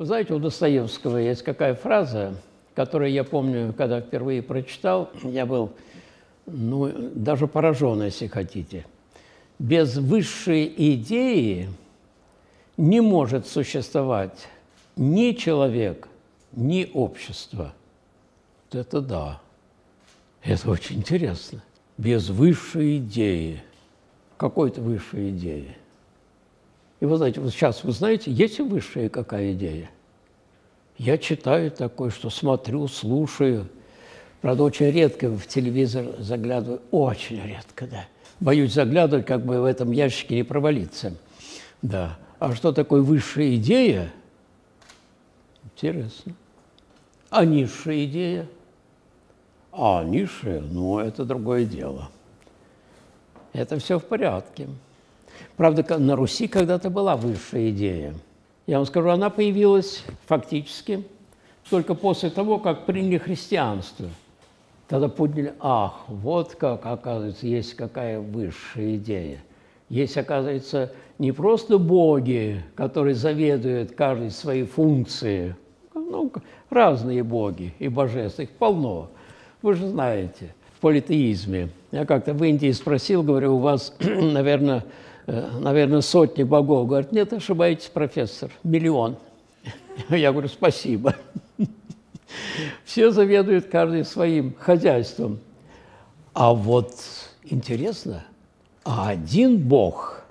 Вы знаете, у Достоевского есть какая фраза, которую я помню, когда впервые прочитал, я был, даже поражен, если хотите. Без высшей идеи не может существовать ни человек, ни общество. Вот это да. Это очень интересно. Без высшей идеи. Какой-то высшей идеи. И вы знаете, вот сейчас вы знаете, есть и высшая какая идея? Я читаю такое, что смотрю, слушаю. Правда, очень редко в телевизор заглядываю. Очень редко, да. Боюсь заглядывать, как бы в этом ящике не провалиться. Да. А что такое высшая идея? Интересно. А низшая идея? А низшая, это другое дело. Это все в порядке. Правда, на Руси когда-то была высшая идея. Я вам скажу, она появилась фактически только после того, как приняли христианство. Тогда подняли, вот как, оказывается, есть какая высшая идея. Есть, оказывается, не просто боги, которые заведуют каждой своей функцией. Разные боги и божества, их полно. Вы же знаете, в политеизме. Я как-то в Индии спросил, говорю, у вас, наверное, сотни богов. Говорят, нет, ошибаетесь, профессор, 1 000 000. Я говорю, спасибо. Все заведуют каждый своим хозяйством. А вот интересно, один Бог,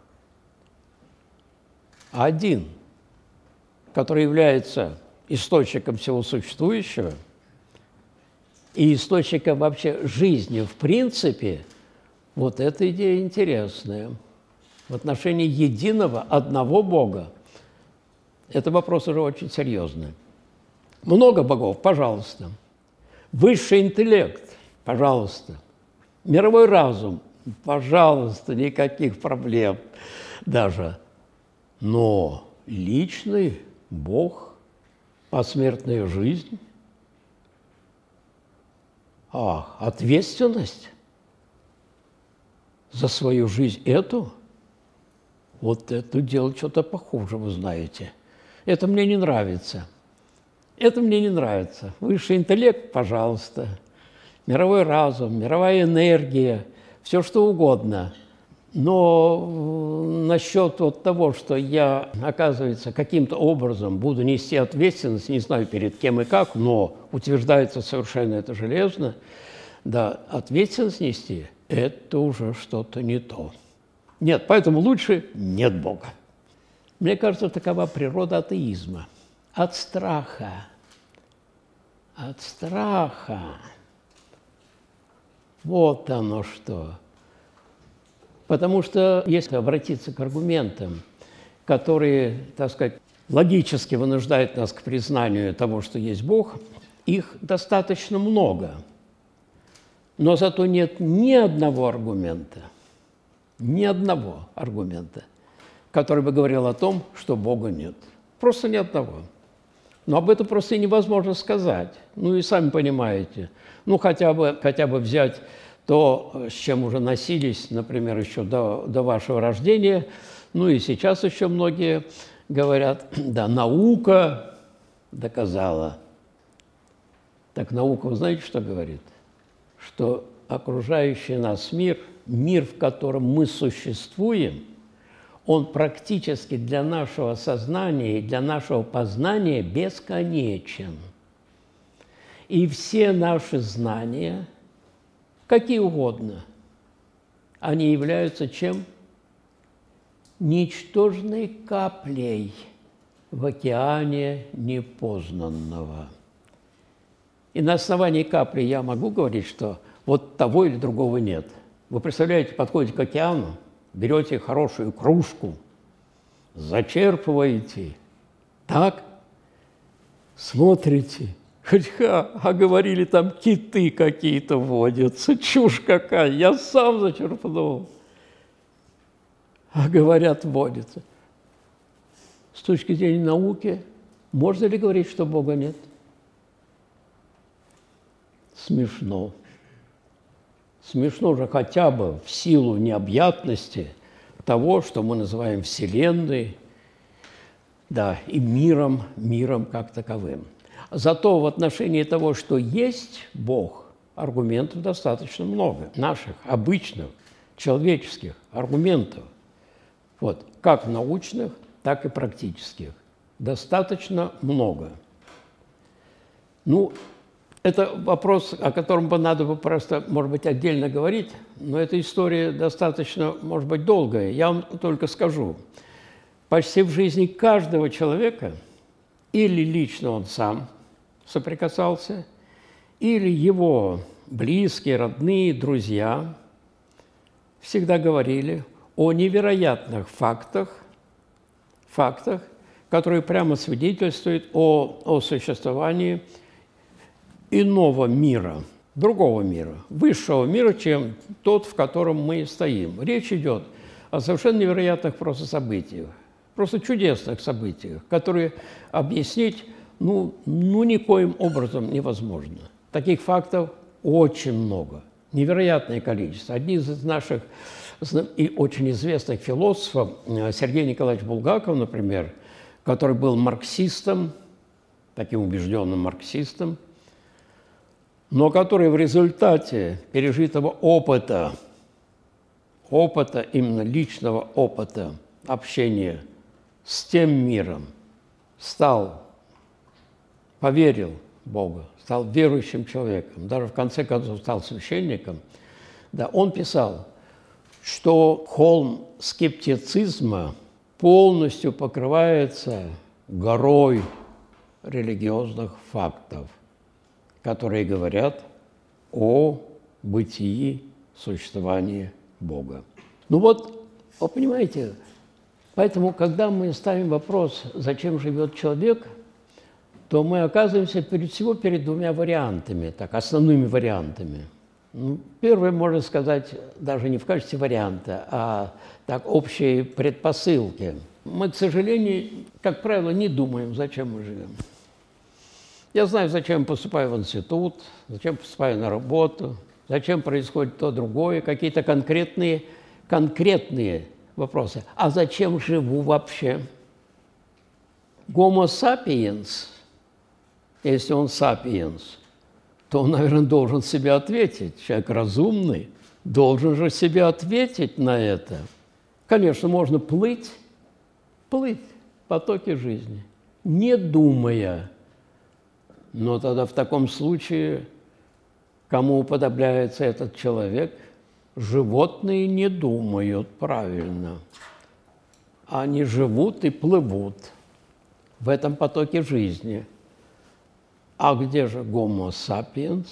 один, который является источником всего существующего и источником вообще жизни в принципе, вот эта идея интересная. В отношении единого, одного Бога, это вопрос уже очень серьезный. Много богов, пожалуйста. Высший интеллект, пожалуйста. Мировой разум, пожалуйста, никаких проблем даже. Но личный Бог, посмертная жизнь, ответственность за свою жизнь эту, вот это дело что-то похуже, вы знаете. Это мне не нравится. Это мне не нравится. Высший интеллект, пожалуйста. Мировой разум, мировая энергия, все что угодно. Но насчет того, что я, оказывается, каким-то образом буду нести ответственность, не знаю перед кем и как, но утверждается совершенно это железно, да, ответственность нести – это уже что-то не то. Нет, поэтому лучше нет Бога. Мне кажется, такова природа атеизма. От страха. От страха. Вот оно что. Потому что, если обратиться к аргументам, которые, так сказать, логически вынуждают нас к признанию того, что есть Бог, их достаточно много. Но зато нет ни одного аргумента, который бы говорил о том, что Бога нет. Просто ни одного. Но об этом просто невозможно сказать. И сами понимаете. Хотя бы взять то, с чем уже носились, например, еще до вашего рождения. И сейчас еще многие говорят, да, наука доказала. Так наука, вы знаете, что говорит? Что окружающий нас мир, в котором мы существуем, он практически для нашего сознания и для нашего познания бесконечен. И все наши знания, какие угодно, они являются чем? Ничтожной каплей в океане непознанного. И на основании капли я могу говорить, что вот того или другого нет. Вы представляете, подходите к океану, берете хорошую кружку, зачерпываете, так, смотрите, а говорили, там киты какие-то водятся, чушь какая, я сам зачерпнул. А говорят, водятся. С точки зрения науки, можно ли говорить, что Бога нет? Смешно. Смешно же хотя бы в силу необъятности того, что мы называем Вселенной, да, и миром как таковым. Зато в отношении того, что есть Бог, аргументов достаточно много, наших, обычных, человеческих аргументов, вот, как научных, так и практических. Достаточно много. Ну, это вопрос, о котором бы надо бы просто, может быть, отдельно говорить, но эта история достаточно, может быть, долгая. Я вам только скажу. Почти в жизни каждого человека или лично он сам соприкасался, или его близкие, родные, друзья всегда говорили о невероятных фактах, которые прямо свидетельствуют о существовании иного мира, другого мира, высшего мира, чем тот, в котором мы стоим. Речь идет о совершенно невероятных просто событиях, просто чудесных событиях, которые объяснить никоим образом невозможно. Таких фактов очень много, невероятное количество. Одни из наших и очень известных философов, Сергей Николаевич Булгаков, например, который был марксистом, таким убежденным марксистом, но который в результате пережитого опыта, именно личного опыта общения с тем миром, поверил в Бога, стал верующим человеком, даже в конце концов стал священником, да, он писал, что холм скептицизма полностью покрывается горой религиозных фактов, которые говорят о бытии существования Бога. Ну вот, вы понимаете, поэтому, когда мы ставим вопрос, зачем живет человек, то мы оказываемся перед двумя вариантами, так, основными вариантами. Первый, можно сказать, даже не в качестве варианта, а так, общей предпосылки. Мы, к сожалению, как правило, не думаем, зачем мы живем. Я знаю, зачем поступаю в институт, зачем поступаю на работу, зачем происходит то, другое, какие-то конкретные вопросы. А зачем живу вообще? Homo sapiens, если он sapiens, то он, наверное, должен себе ответить. Человек разумный должен же себе ответить на это. Конечно, можно плыть в потоке жизни, не думая. Но тогда в таком случае, кому уподобляется этот человек, животные не думают правильно. Они живут и плывут в этом потоке жизни. А где же Homo sapiens?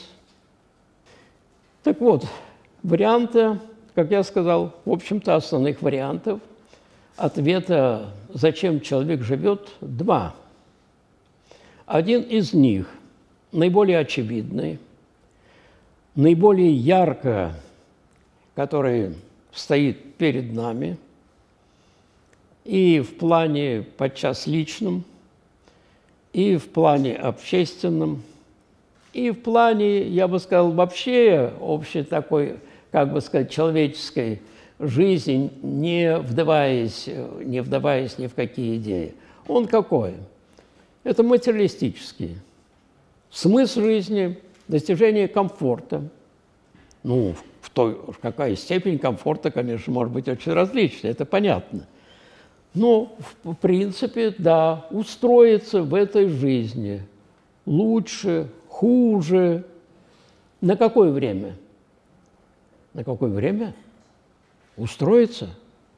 Так вот, варианты, как я сказал, в общем-то, основных вариантов ответа, зачем человек живет, два. Один из них, наиболее очевидный, наиболее ярко, который стоит перед нами, и в плане подчас личном, и в плане общественном, и в плане, я бы сказал, вообще общей такой, как бы сказать, человеческой жизни, не вдаваясь ни в какие идеи. Он какой? Это материалистический. Смысл жизни – достижение комфорта. Ну, в какая степень комфорта, конечно, может быть очень различна, это понятно. Но, в принципе, да, устроиться в этой жизни лучше, хуже. На какое время? На какое время? Устроиться?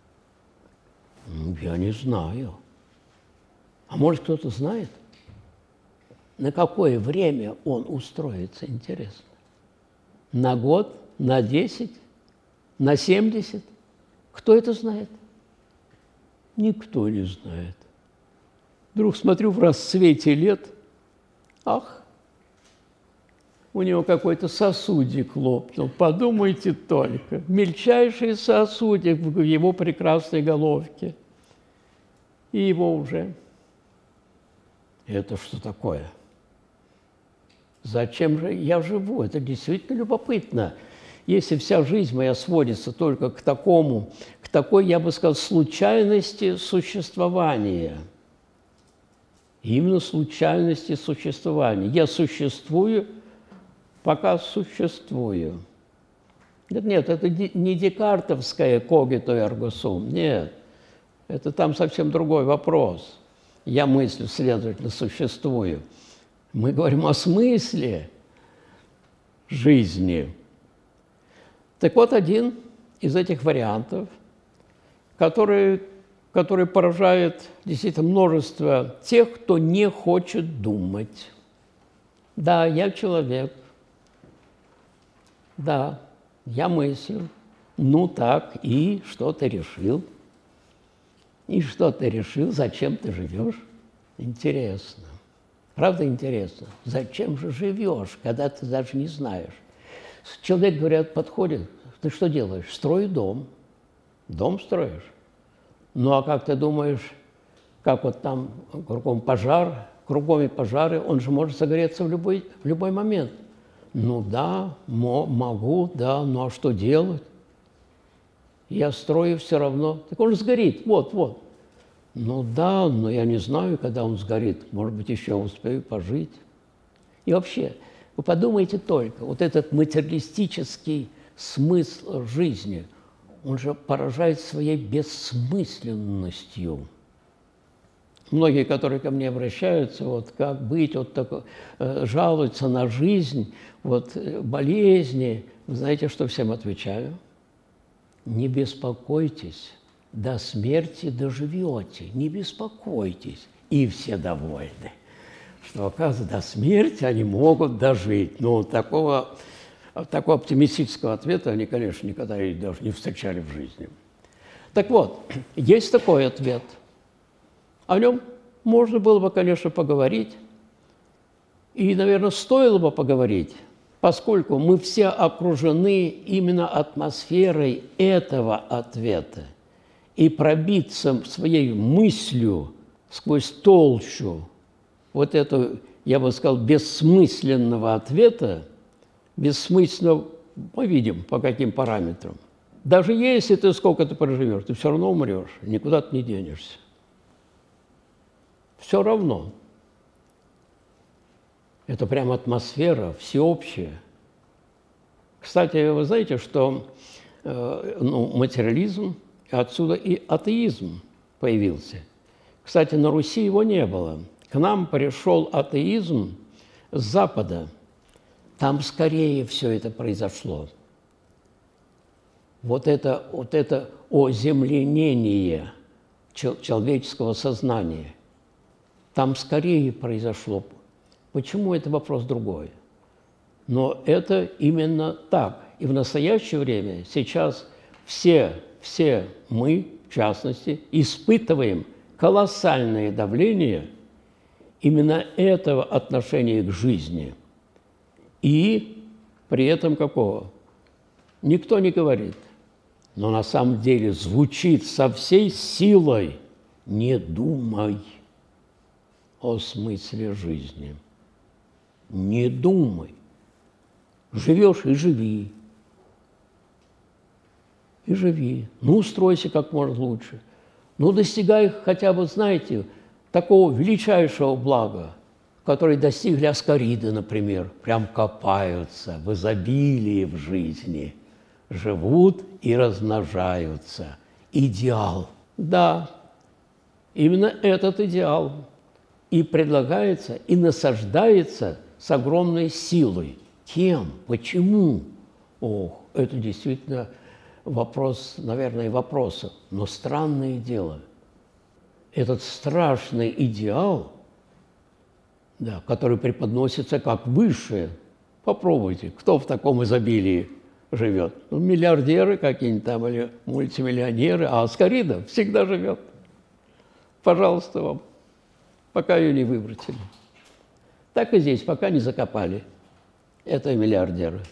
Я не знаю. А может, кто-то знает? На какое время он устроится, интересно? На год, на 10, на 70? Кто это знает? Никто не знает. Вдруг смотрю в расцвете лет, ах, у него какой-то сосудик лопнул. Подумайте только, мельчайший сосудик в его прекрасной головке. И его уже. Это что такое? Зачем же я живу? Это действительно любопытно. Если вся жизнь моя сводится только к такой, я бы сказал, случайности существования, Именно случайности существования. Я существую, пока существую. Нет, это не декартовское «когито эрго сум». Нет, это там совсем другой вопрос. Я мыслю, следовательно, существую. Мы говорим о смысле жизни. Так вот, один из этих вариантов, который поражает действительно множество тех, кто не хочет думать. Да, я человек. Да, я мыслю. Ну так, и что ты решил? И что ты решил? Зачем ты живешь? Интересно. Правда интересно? Зачем же живешь, когда ты даже не знаешь? Человек, говорят, подходит, ты что делаешь? Строю дом. Дом строишь? Ну, а как ты думаешь, как вот там кругом пожар, кругом и пожары, он же может загореться в любой момент. Ну да, могу, да, ну а что делать? Я строю все равно. Так он же сгорит, вот. Ну да, но я не знаю, когда он сгорит. Может быть, еще успею пожить. И вообще, вы подумайте только, вот этот материалистический смысл жизни, он же поражает своей бессмысленностью. Многие, которые ко мне обращаются, вот как быть, вот так, жалуются на жизнь, вот болезни. Вы знаете, что всем отвечаю? Не беспокойтесь, до смерти доживете, не беспокойтесь, и все довольны. Что, оказывается, до смерти они могут дожить. Ну, такого оптимистического ответа они, конечно, никогда и даже не встречали в жизни. Так вот, есть такой ответ. О нем можно было бы, конечно, поговорить. И, наверное, стоило бы поговорить, поскольку мы все окружены именно атмосферой этого ответа. И пробиться своей мыслью сквозь толщу вот эту, я бы сказал, бессмысленного ответа, бессмысленно, мы видим, по каким параметрам. Даже если ты сколько-то проживешь, ты все равно умрешь, никуда ты не денешься. Все равно. Это прям атмосфера всеобщая. Кстати, вы знаете, что материализм, отсюда и атеизм появился. Кстати, на Руси его не было. К нам пришел атеизм с Запада. Там скорее все это произошло. Вот это оземленение человеческого сознания. Там скорее произошло. Почему это вопрос другой? Но это именно так. И в настоящее время сейчас все мы, в частности, испытываем колоссальное давление именно этого отношения к жизни. И при этом какого? Никто не говорит. Но на самом деле звучит со всей силой: не думай о смысле жизни. Не думай. Живешь и живи. И живи. Ну, устройся как можно лучше. Ну, достигай хотя бы, знаете, такого величайшего блага, который достигли аскариды, например, прям копаются в изобилии в жизни, живут и размножаются. Идеал. Да, именно этот идеал и предлагается, и насаждается с огромной силой. Кем? Почему? Ох, это действительно вопрос, наверное, вопроса. Но странное дело. Этот страшный идеал, да, который преподносится как высшее. Попробуйте, кто в таком изобилии живет? Ну, миллиардеры какие-нибудь там или мультимиллионеры, а аскарида всегда живет. Пожалуйста вам, пока ее не выбросили. Так и здесь, пока не закопали. Это миллиардеры.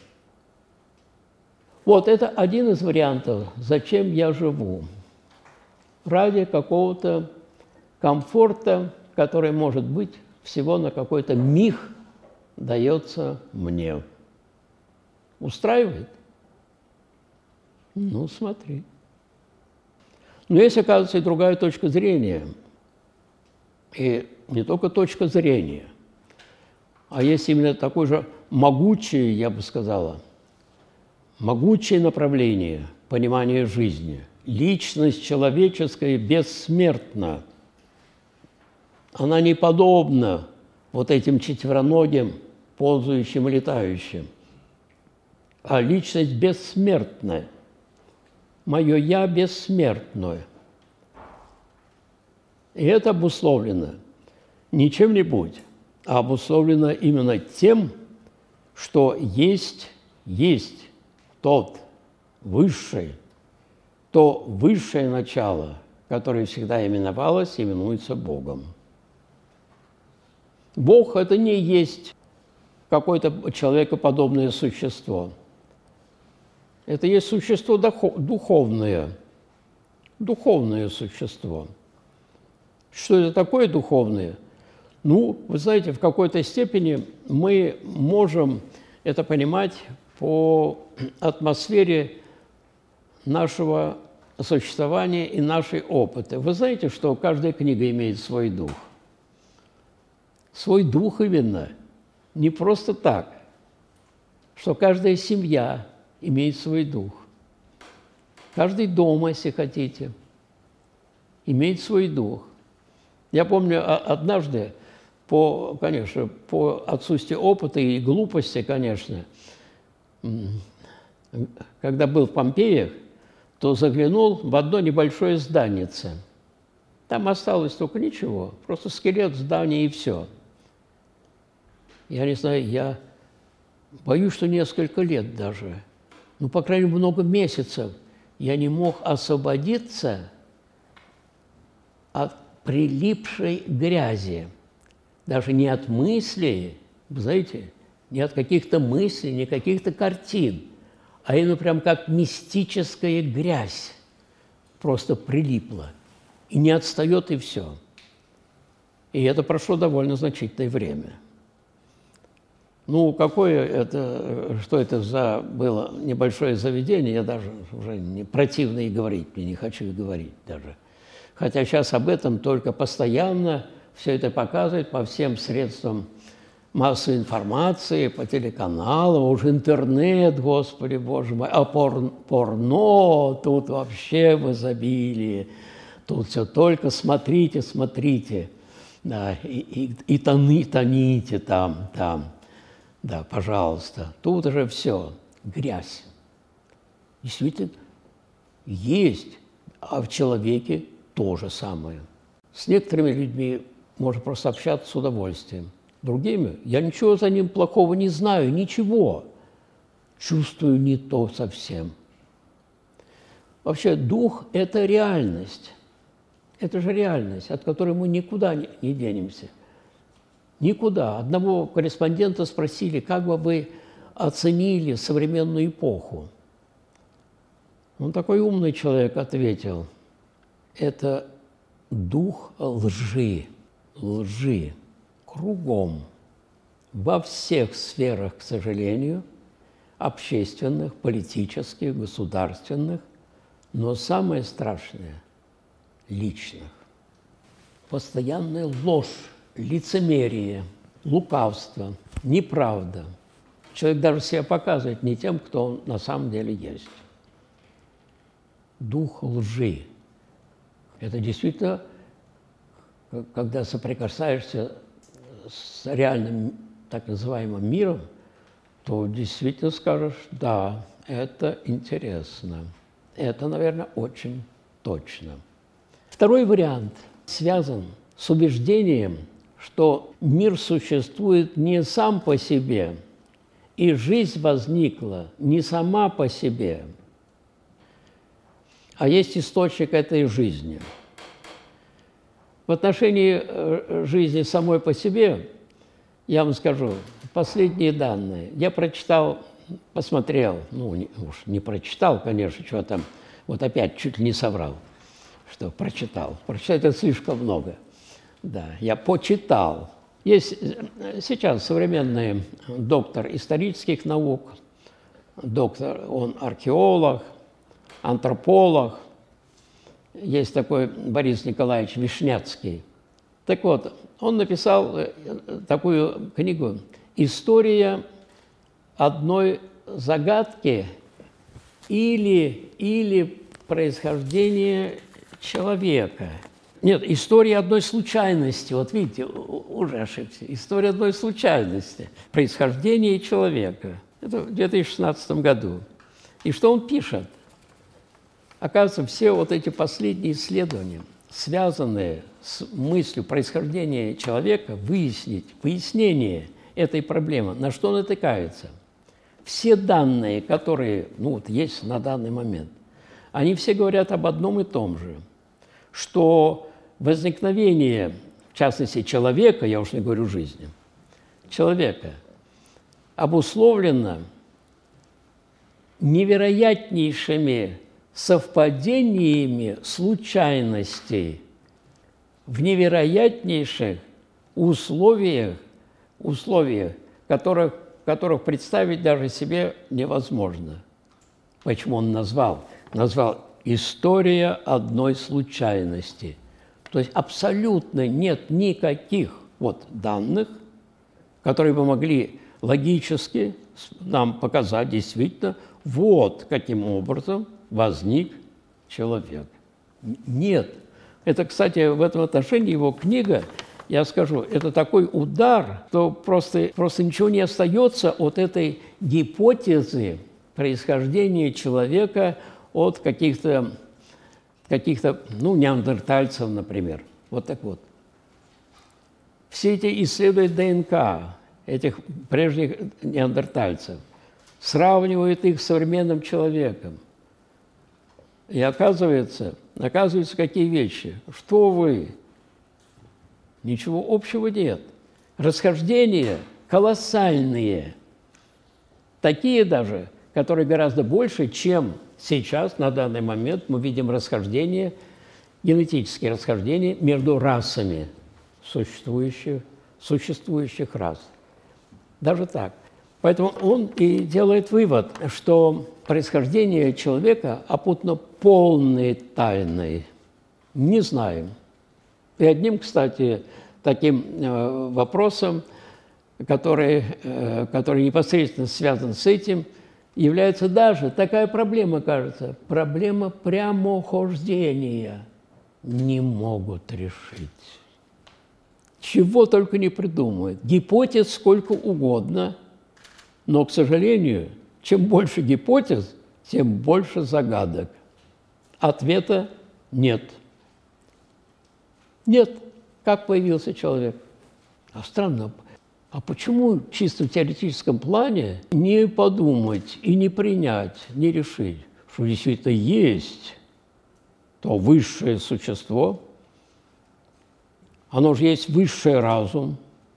Вот это один из вариантов, зачем я живу. Ради какого-то комфорта, который, может быть, всего на какой-то миг дается мне. Устраивает? Ну, смотри. Но есть, оказывается, и другая точка зрения. И не только точка зрения, а есть именно такое же могучее, я бы сказала, могучее направление понимания жизни. Личность человеческая бессмертна. Она не подобна вот этим четвероногим, ползающим и летающим. А личность бессмертная. Мое «я» бессмертное. И это обусловлено не чем-нибудь, а обусловлено именно тем, что есть тот высший, то высшее начало, которое всегда именовалось, именуется Богом. Бог – это не есть какое-то человекоподобное существо. Это есть существо духовное, духовное существо. Что это такое духовное? Ну, вы знаете, в какой-то степени мы можем это понимать по атмосфере нашего существования и нашей опыта. Вы знаете, что каждая книга имеет свой дух? Свой дух именно. Не просто так, что каждая семья имеет свой дух. Каждый дом, если хотите, имеет свой дух. Я помню однажды, конечно, по отсутствию опыта и глупости, конечно, когда был в Помпеях, то заглянул в одно небольшое зданице. Там осталось только ничего, просто скелет здания и все. Я не знаю, я боюсь, что несколько лет даже, ну, по крайней мере, много месяцев я не мог освободиться от прилипшей грязи. Даже не от мыслей, знаете, не от каких-то мыслей, не каких-то картин, а именно прям как мистическая грязь просто прилипла. И не отстает, и все. И это прошло довольно значительное время. Ну, какое это, что это за было небольшое заведение, я даже уже не противно и говорить, мне не хочу и говорить даже. Хотя сейчас об этом только постоянно все это показывают по всем средствам массовой информации, по телеканалам, уже интернет, Господи, Боже мой, а порно тут вообще в изобилии. Тут все только смотрите, смотрите, да, и тоните там. Да, пожалуйста. Тут уже все, грязь. Действительно, есть, а в человеке то же самое. С некоторыми людьми можно просто общаться с удовольствием. Другими я ничего за ним плохого не знаю, ничего. Чувствую не то совсем. Вообще, дух – это реальность. Это же реальность, от которой мы никуда не денемся. Никуда. Одного корреспондента спросили, как бы вы оценили современную эпоху. Он такой умный человек ответил, это дух лжи, кругом, во всех сферах, к сожалению, общественных, политических, государственных, но самое страшное – личных. Постоянная ложь, лицемерие, лукавство, неправда. Человек даже себя показывает не тем, кто он на самом деле есть. Дух лжи. Это действительно, когда соприкасаешься с реальным так называемым миром, то действительно скажешь, да, это интересно. Это, наверное, очень точно. Второй вариант связан с убеждением, что мир существует не сам по себе, и жизнь возникла не сама по себе, а есть источник этой жизни. В отношении жизни самой по себе, я вам скажу, последние данные. Я посмотрел, ну, уж не прочитал, конечно, что там, вот опять чуть ли не соврал, что прочитал. Прочитать это слишком много. Да, я почитал. Есть сейчас современный доктор исторических наук, он археолог, антрополог. Есть такой Борис Николаевич Вишняцкий, Так вот, он написал такую книгу «История одной загадки или происхождение человека». Нет, история одной случайности. Вот видите, уже ошибся. История одной случайности. Происхождение человека. Это в 2016 году. И что он пишет? Оказывается, все вот эти последние исследования, связанные с мыслью происхождения человека, выяснение этой проблемы, на что натыкается. Все данные, которые есть на данный момент, они все говорят об одном и том же, что возникновение, в частности, человека, я уж не говорю жизни, человека, обусловлено невероятнейшими совпадениями случайностей в невероятнейших условиях, которых представить даже себе невозможно. Почему он назвал «История одной случайности». То есть абсолютно нет никаких данных, которые бы могли логически нам показать действительно, каким образом возник человек. Нет. Это, кстати, в этом отношении его книга, я скажу, это такой удар, что просто ничего не остается от этой гипотезы происхождения человека от каких-то неандертальцев, например. Вот так вот. Все эти исследуют ДНК этих прежних неандертальцев, сравнивают их с современным человеком. И оказывается, какие вещи. Что вы? Ничего общего нет. Расхождения колоссальные. Такие даже, которые гораздо больше, чем сейчас, на данный момент, мы видим расхождения, генетические расхождения между расами существующих рас. Даже так. Поэтому он и делает вывод, что происхождение человека опутано полной тайной. Не знаем. И одним, кстати, таким вопросом, который непосредственно связан с этим, является даже такая проблема, кажется, проблема прямохождения. Не могут решить. Чего только не придумают. Гипотез сколько угодно, но, к сожалению, чем больше гипотез, тем больше загадок. Ответа нет. Нет. Как появился человек? А странно. А почему чисто в теоретическом плане не подумать и не принять, не решить, что действительно есть то высшее существо, оно же есть высший разум,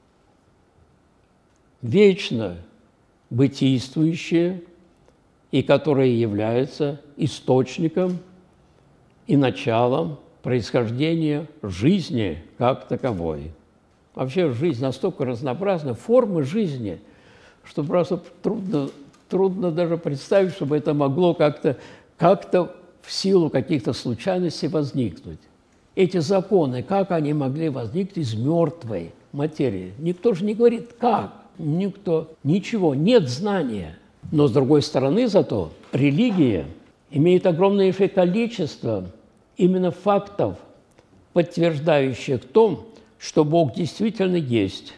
вечно бытийствующее, и которое является источником и началом происхождения жизни как таковой. Вообще жизнь настолько разнообразна, формы жизни, что просто трудно даже представить, чтобы это могло как-то в силу каких-то случайностей возникнуть. Эти законы, как они могли возникнуть из мертвой материи? Никто же не говорит, как. Никто, ничего, нет знания. Но, с другой стороны, зато религия имеет огромное количество именно фактов, подтверждающих то, что Бог действительно есть.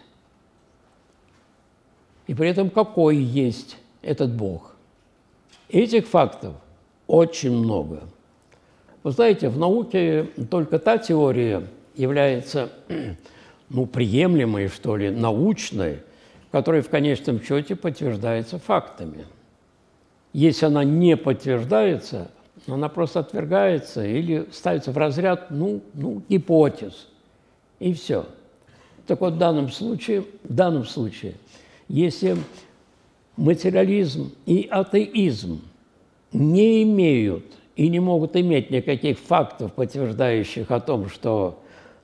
И при этом какой есть этот Бог? Этих фактов очень много. Вы знаете, в науке только та теория является приемлемой, что ли, научной, которая в конечном счете подтверждается фактами. Если она не подтверждается, она просто отвергается или ставится в разряд гипотез. И все. Так вот, в данном случае, если материализм и атеизм не имеют и не могут иметь никаких фактов, подтверждающих о том, что,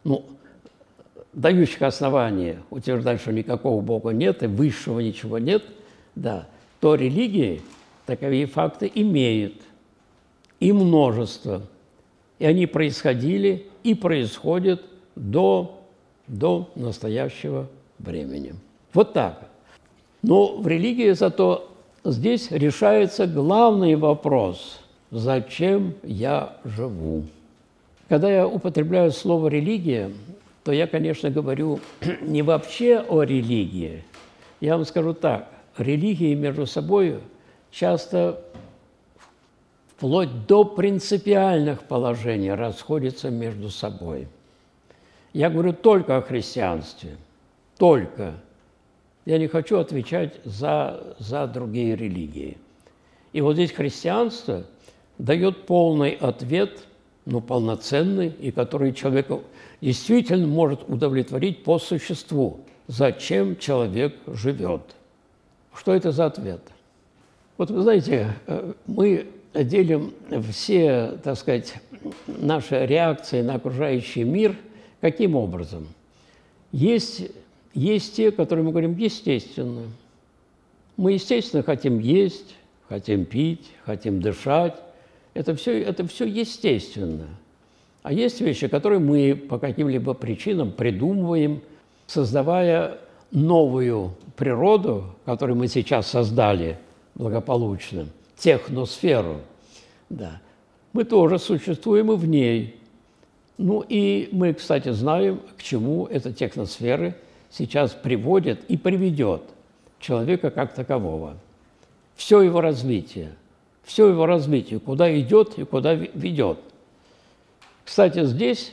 дающих основания утверждать, что никакого Бога нет и высшего ничего нет, то религии таковые факты имеют, и множество. И они происходили и происходят до до настоящего времени. Вот так. Но в религии зато здесь решается главный вопрос – зачем я живу? Когда я употребляю слово «религия», то я, конечно, говорю не вообще о религии. Я вам скажу так, религии между собой часто вплоть до принципиальных положений расходятся между собой. Я говорю только о христианстве, только. Я не хочу отвечать за другие религии. И вот здесь христианство дает полный ответ, полноценный, и который человека действительно может удовлетворить по существу. Зачем человек живет? Что это за ответ? Вот вы знаете, мы делим все, так сказать, наши реакции на окружающий мир каким образом? Есть те, которые мы говорим естественно. Мы, естественно, хотим есть, хотим пить, хотим дышать. Это все естественно. А есть вещи, которые мы по каким-либо причинам придумываем, создавая новую природу, которую мы сейчас создали благополучно, техносферу. Да. Мы тоже существуем и в ней. Ну и мы, кстати, знаем, к чему эта техносфера сейчас приводит и приведет человека как такового. Все его развитие, куда идет и куда ведет. Кстати, здесь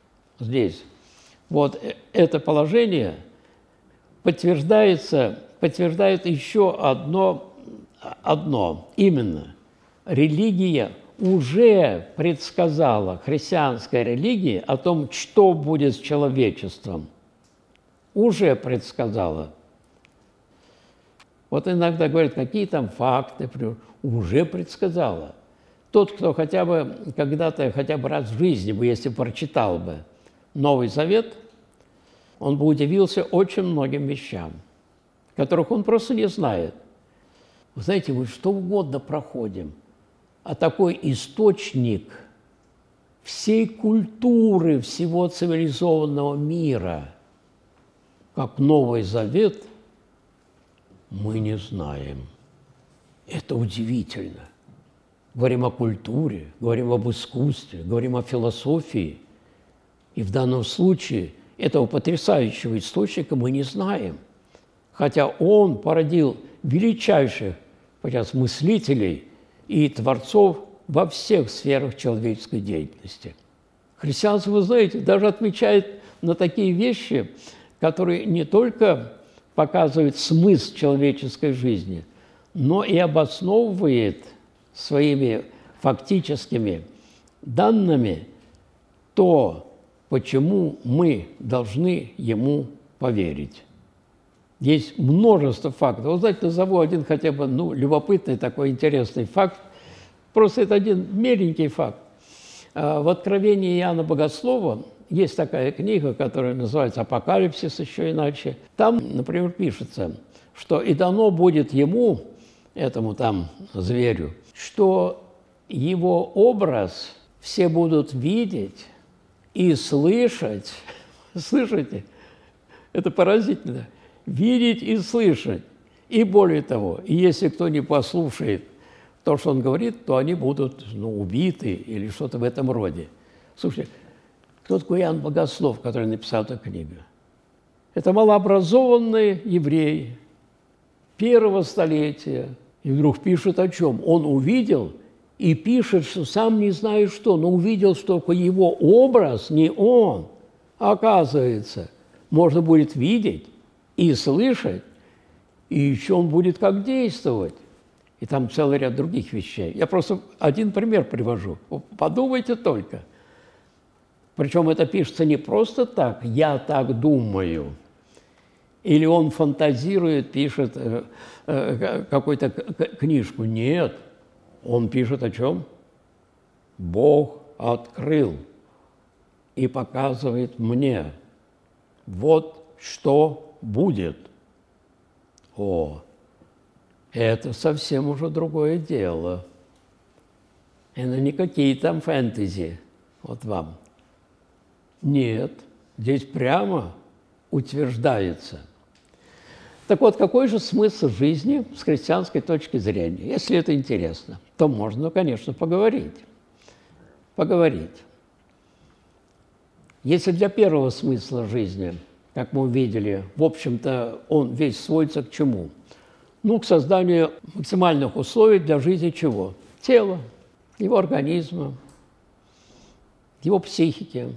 вот это положение подтверждает еще одно, именно религия уже предсказала, христианская религия, о том, что будет с человечеством. Уже предсказала. Вот иногда говорят, какие там факты, уже предсказала. Тот, кто хотя бы когда-то, хотя бы раз в жизни, если прочитал бы Новый Завет, он бы удивился очень многим вещам, которых он просто не знает. Вы знаете, мы что угодно проходим, а такой источник всей культуры, всего цивилизованного мира, как Новый Завет, мы не знаем. Это удивительно. Говорим о культуре, говорим об искусстве, говорим о философии. И в данном случае этого потрясающего источника мы не знаем. Хотя он породил величайших сейчас мыслителей и творцов во всех сферах человеческой деятельности. Христианство, вы знаете, даже отвечает на такие вещи, которые не только показывают смысл человеческой жизни, но и обосновывает своими фактическими данными то, почему мы должны ему поверить. Есть множество фактов. Вы знаете, назову один хотя бы любопытный такой интересный факт. Просто это один меленький факт. В Откровении Иоанна Богослова есть такая книга, которая называется «Апокалипсис», еще иначе. Там, например, пишется, что «и дано будет ему, этому там зверю, что его образ все будут видеть и слышать». Слышите? Это поразительно. Видеть и слышать. И более того, если кто не послушает то, что он говорит, то они будут убиты или что-то в этом роде. Слушайте, кто такой Иоанн Богослов, который написал эту книгу? Это малообразованный еврей первого столетия. И вдруг пишет о чем? Он увидел и пишет, что сам не знает что, но увидел, что его образ не он. Оказывается, можно будет видеть и слышать, и еще он будет как действовать. И там целый ряд других вещей. Я просто один пример привожу. Подумайте только. Причем это пишется не просто так, я так думаю. Или он фантазирует, пишет какую-то книжку. Нет, он пишет о чем? Бог открыл и показывает мне. Вот что будет. О, это совсем уже другое дело. Это не какие там фэнтези, вот вам. Нет, здесь прямо утверждается. Так вот, какой же смысл жизни с христианской точки зрения? Если это интересно, то можно, конечно, поговорить. Если для первого смысла жизни, как мы увидели, в общем-то, он весь сводится к чему? Ну, к созданию максимальных условий для жизни чего? Тела, его организма, его психики,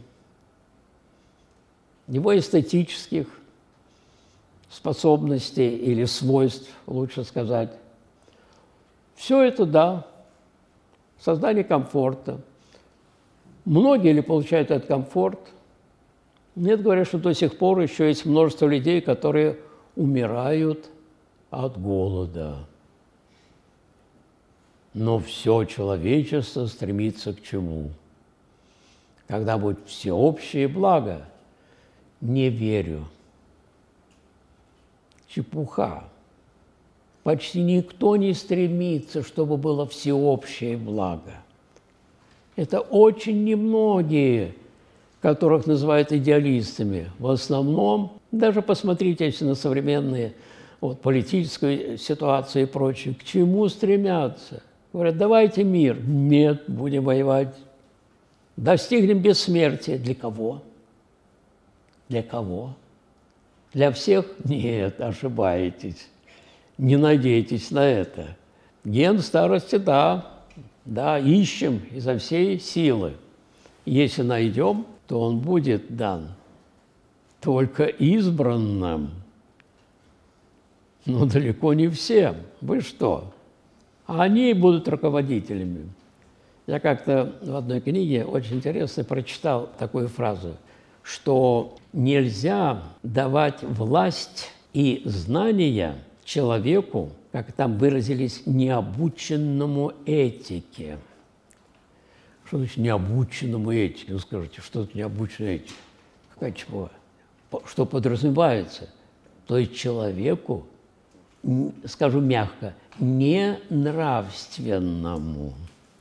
его эстетических способностей или свойств, лучше сказать. Все это, да, создание комфорта. Многие ли получают этот комфорт? Нет, говорят, что до сих пор еще есть множество людей, которые умирают от голода. Но все человечество стремится к чему? Когда будет всеобщее благо? Не верю. Чепуха. Почти никто не стремится, чтобы было всеобщее благо. Это очень немногие, которых называют идеалистами. В основном, даже посмотрите если на современные политическую ситуацию и прочее, к чему стремятся? Говорят, давайте мир. Нет, будем воевать. Достигнем бессмертия. Для кого? Для кого? Для всех? Нет, ошибаетесь. Не надейтесь на это. Ген старости, да, ищем изо всей силы. Если найдем, то он будет дан только избранным. Но далеко не всем. Вы что? Они будут руководителями. Я как-то в одной книге очень интересно прочитал такую фразу, что нельзя давать власть и знания человеку, как там выразились, необученному этике. Что значит необученному этике? Вы скажете, что это необученная этика? Какая чего? Что подразумевается? То есть человеку, скажу мягко, ненравственному,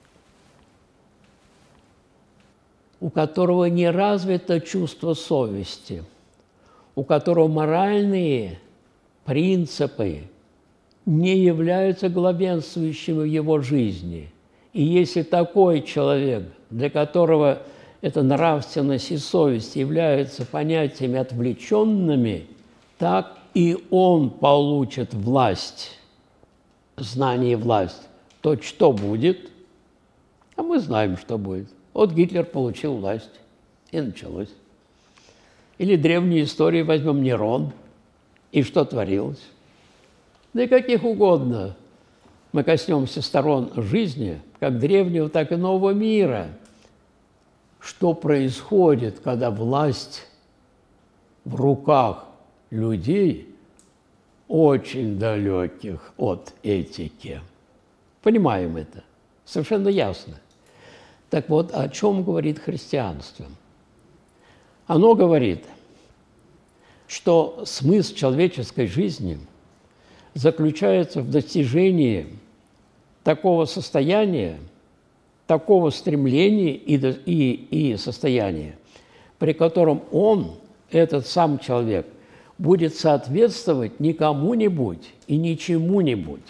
у которого не развито чувство совести, у которого моральные принципы не являются главенствующими в его жизни. И если такой человек, для которого эта нравственность и совесть являются понятиями отвлеченными, так и он получит власть, знание и власть. То что будет? А мы знаем, что будет. Вот Гитлер получил власть, и началось. Или древние истории возьмем Нерон, и что творилось. Да и каких угодно мы коснемся сторон жизни, как древнего, так и нового мира. Что происходит, когда власть в руках людей, очень далеких от этики? Понимаем это, совершенно ясно. Так вот, о чем говорит христианство? Оно говорит, что смысл человеческой жизни заключается в достижении такого состояния, такого стремления и состояния, при котором он, этот сам человек, будет соответствовать не кому-нибудь и не чему-нибудь,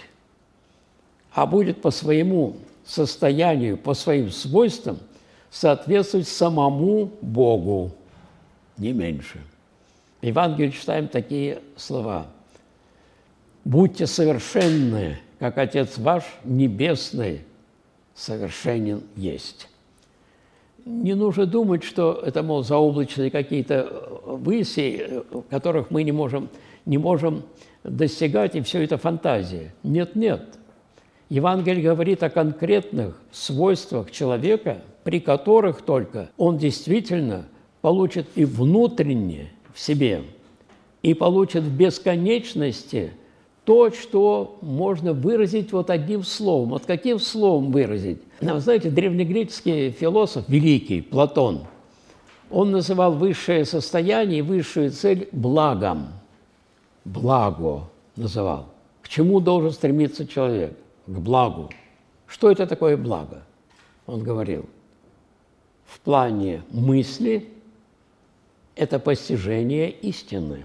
а будет по своему состоянию, по своим свойствам соответствовать самому Богу, не меньше. В Евангелии читаем такие слова. «Будьте совершенны, как Отец ваш Небесный совершенен есть». Не нужно думать, что это, мол, заоблачные какие-то выси, которых мы не можем достигать, и все это фантазия. Нет. Евангелие говорит о конкретных свойствах человека, при которых только он действительно получит и внутренне в себе, и получит в бесконечности то, что можно выразить вот одним словом. Вот каким словом выразить? Вы знаете, древнегреческий философ, великий Платон, он называл высшее состояние и высшую цель благом. Благо называл. К чему должен стремиться человек? К благу. Что это такое благо? Он говорил, в плане мысли, это постижение истины.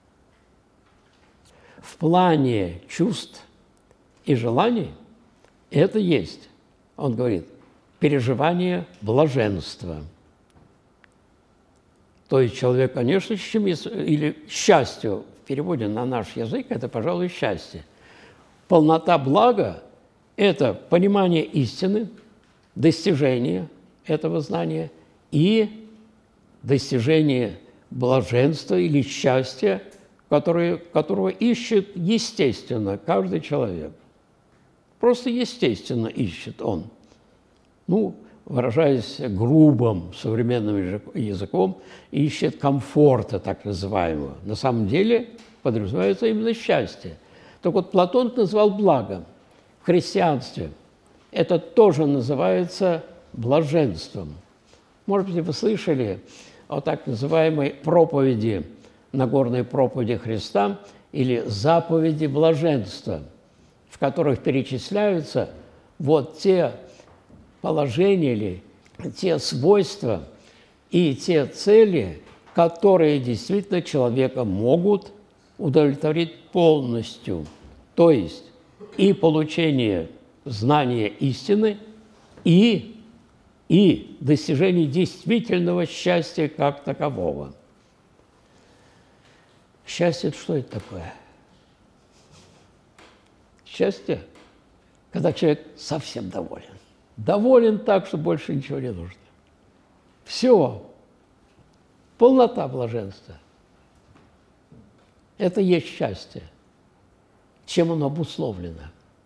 В плане чувств и желаний это есть, он говорит, переживание блаженства. То есть человек, конечно, или счастью, в переводе на наш язык, это, пожалуй, счастье. Полнота блага – это понимание истины, достижение этого знания и достижение блаженства или счастья, которого ищет естественно каждый человек. Просто естественно ищет он. Ну, выражаясь грубым современным языком, ищет комфорта, так называемого. На самом деле подразумевается именно счастье. Так вот, Платон назвал благом. В христианстве это тоже называется блаженством. Может быть, вы слышали о так называемой проповеди, Нагорной проповеди Христа или заповеди блаженства, в которых перечисляются вот те положения или те свойства и те цели, которые действительно человека могут удовлетворить полностью. То есть и получение знания истины, и достижение действительного счастья как такового. Счастье – что это такое? Счастье, когда человек совсем доволен. Доволен так, что больше ничего не нужно. Все. Полнота блаженства. Это есть счастье. Чем оно обусловлено?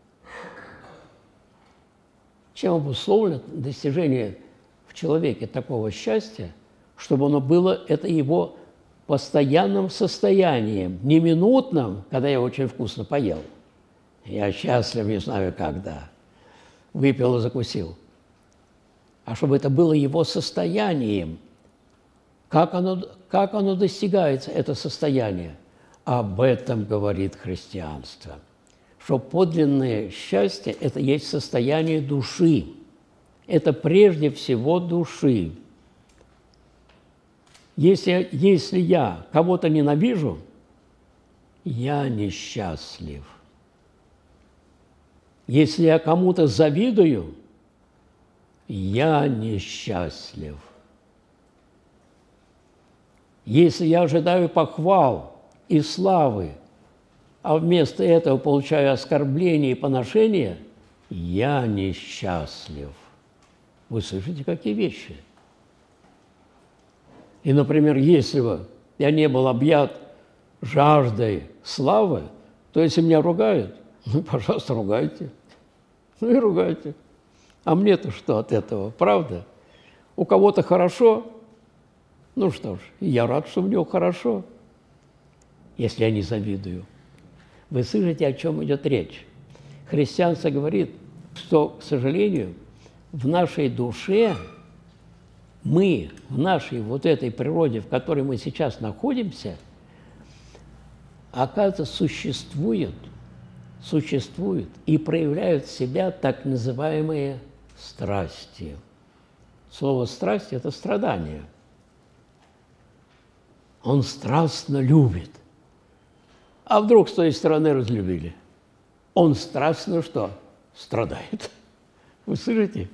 Чем обусловлено достижение в человеке такого счастья, чтобы оно было, это его постоянным состоянием, не минутным, когда я очень вкусно поел. Я счастлив, не знаю когда. Выпил и закусил. А чтобы это было его состоянием. Как оно достигается, это состояние? Об этом говорит христианство. Что подлинное счастье – это есть состояние души. Это прежде всего души. Если я кого-то ненавижу, я несчастлив. Если я кому-то завидую, я несчастлив. Если я ожидаю похвал и славы, а вместо этого получаю оскорбления и поношения, я несчастлив. Вы слышите, какие вещи? И, например, если бы я не был объят жаждой славы, то если меня ругают, ну, пожалуйста, ругайте. Ну и ругайте. А мне-то что от этого, правда? У кого-то хорошо, ну что ж, я рад, что у него хорошо, если я не завидую. Вы слышите, о чем идет речь? Христианство говорит, что, к сожалению, в нашей душе мы, в нашей вот этой природе, в которой мы сейчас находимся, оказывается, существуют и проявляют себя так называемые страсти. Слово «страсть» – это страдание. Он страстно любит. А вдруг с той стороны разлюбили? Он страстно что? Страдает. Вы слышите?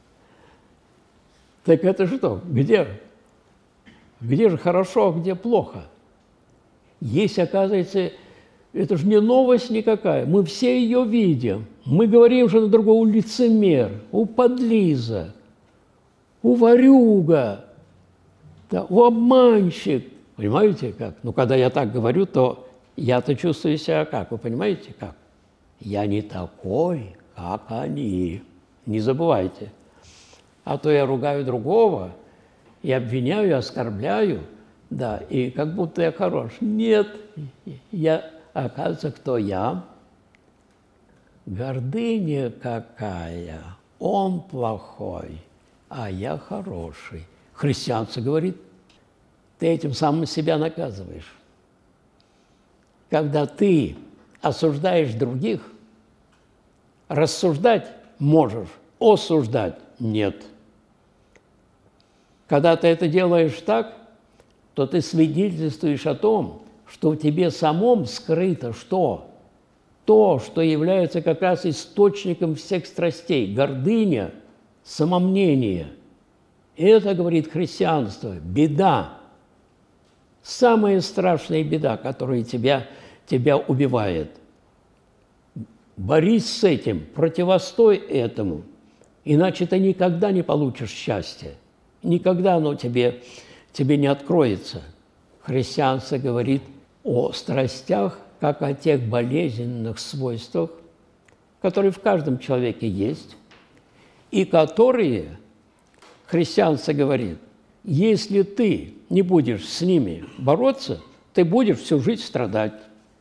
Так это что? Где? Где же хорошо, а где плохо? Есть, оказывается, это же не новость никакая. Мы все ее видим. Мы говорим же на другого лицемер, у подлиза, у ворюга, да, у обманщик. Понимаете, как? Ну, когда я так говорю, то я-то чувствую себя как? Вы понимаете, как? Я не такой, как они. Не забывайте. А то я ругаю другого, и обвиняю, и оскорбляю, да, и как будто я хорош. Нет, оказывается, кто я? Гордыня какая, он плохой, а я хороший. Христианство говорит, ты этим самым себя наказываешь. Когда ты осуждаешь других, рассуждать можешь, осуждать нет. Когда ты это делаешь так, то ты свидетельствуешь о том, что в тебе самом скрыто что? То, что является как раз источником всех страстей – гордыня, самомнение. И это, говорит христианство, беда. Самая страшная беда, которая тебя убивает. Борись с этим, противостой этому, иначе ты никогда не получишь счастья. Никогда оно тебе не откроется. Христианство говорит о страстях, как о тех болезненных свойствах, которые в каждом человеке есть, и которые, христианство говорит, если ты не будешь с ними бороться, ты будешь всю жизнь страдать.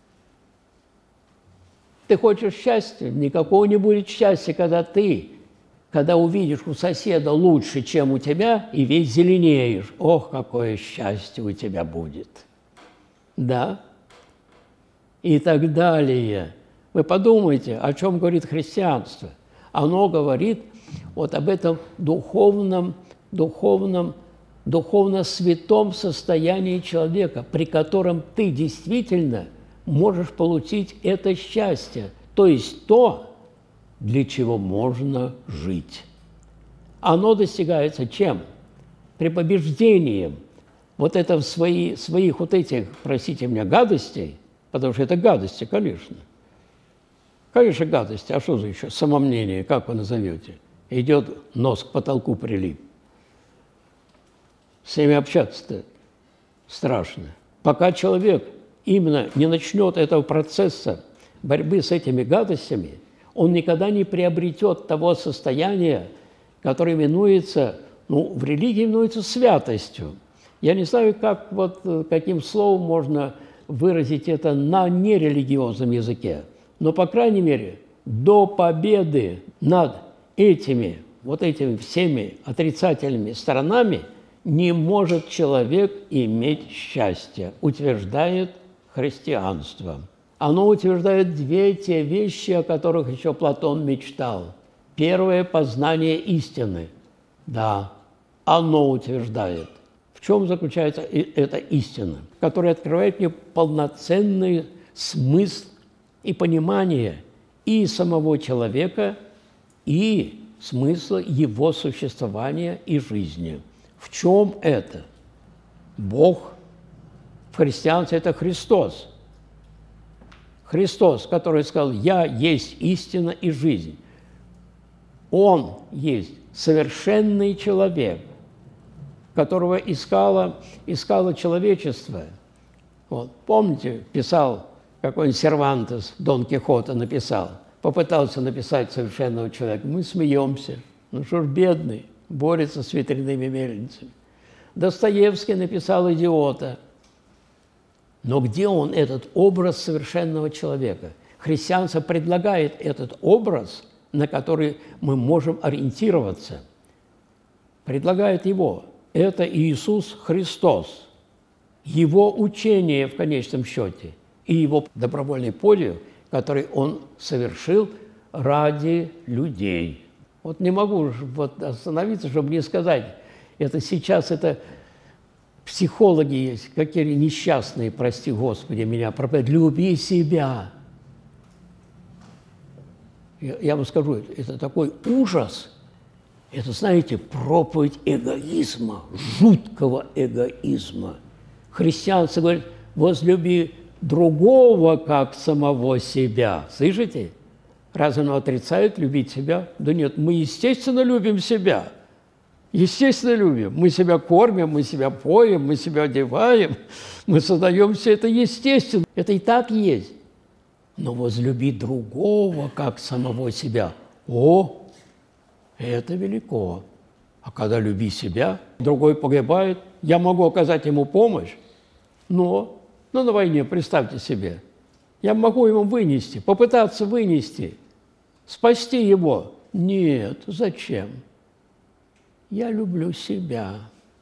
Ты хочешь счастья? Никакого не будет счастья, когда увидишь у соседа лучше, чем у тебя, и весь зеленеешь. Ох, какое счастье у тебя будет! Да? И так далее. Вы подумайте, о чем говорит христианство. Оно говорит вот об этом духовно святом состоянии человека, при котором ты действительно можешь получить это счастье, то есть то, для чего можно жить. Оно достигается чем? Препобеждением вот это в своих вот этих, простите меня, гадостей, потому что это гадости, конечно. Конечно, гадости. А что за еще? Самомнение, как вы назовете? Идет нос к потолку прилип. С ними общаться-то страшно. Пока человек именно не начнет этого процесса борьбы с этими гадостями, он никогда не приобретет того состояния, которое именуется, в религии именуется святостью. Я не знаю, каким словом можно выразить это на нерелигиозном языке, но, по крайней мере, до победы над этими всеми отрицательными сторонами не может человек иметь счастья, утверждает христианство. Оно утверждает те вещи, о которых еще Платон мечтал. Первое – познание истины. Да, оно утверждает. В чем заключается эта истина, которая открывает мне полноценный смысл и понимание и самого человека, и смысла его существования и жизни. В чем это? Бог в христианстве – это Христос. Христос, который сказал: «Я есть истина и жизнь». Он есть совершенный человек, которого искало человечество. Вот. Помните, писал какой-нибудь Сервантес, Дон Кихота написал, попытался написать совершенного человека. Мы смеемся. Ну что ж, бедный, борется с ветряными мельницами. Достоевский написал «Идиота». Но где он, этот образ совершенного человека? Христианство предлагает этот образ, на который мы можем ориентироваться. Предлагает его. Это Иисус Христос. Его учение в конечном счете и его добровольный подвиг, который он совершил ради людей. Вот не могу остановиться, чтобы не сказать, это психологи есть, какие несчастные, прости Господи, меня проповедуют. Люби себя. Я вам скажу, это такой ужас. Это, знаете, проповедь эгоизма, жуткого эгоизма. Христианство говорит: возлюби другого, как самого себя. Слышите? Разве оно отрицает любить себя? Да нет, мы, естественно, любим себя. Естественно, любим. Мы себя кормим, мы себя поем, мы себя одеваем, мы создаем все это естественно. Это и так есть. Но возлюби другого, как самого себя. О, это велико. А когда люби себя, другой погибает, я могу оказать ему помощь, но на войне, представьте себе, я могу ему вынести, попытаться вынести, спасти его. Нет, зачем? Я люблю себя.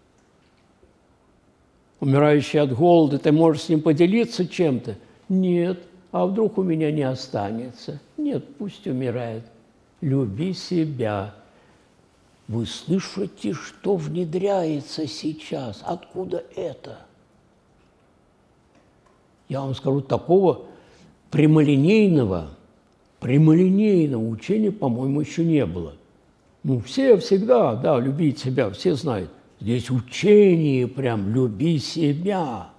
Умирающий от голода, ты можешь с ним поделиться чем-то? Нет. А вдруг у меня не останется? Нет, пусть умирает. Люби себя. Вы слышите, что внедряется сейчас? Откуда это? Я вам скажу, такого прямолинейного учения, по-моему, еще не было. Ну, все всегда, да, любить себя, все знают. Здесь учение прям «люби себя».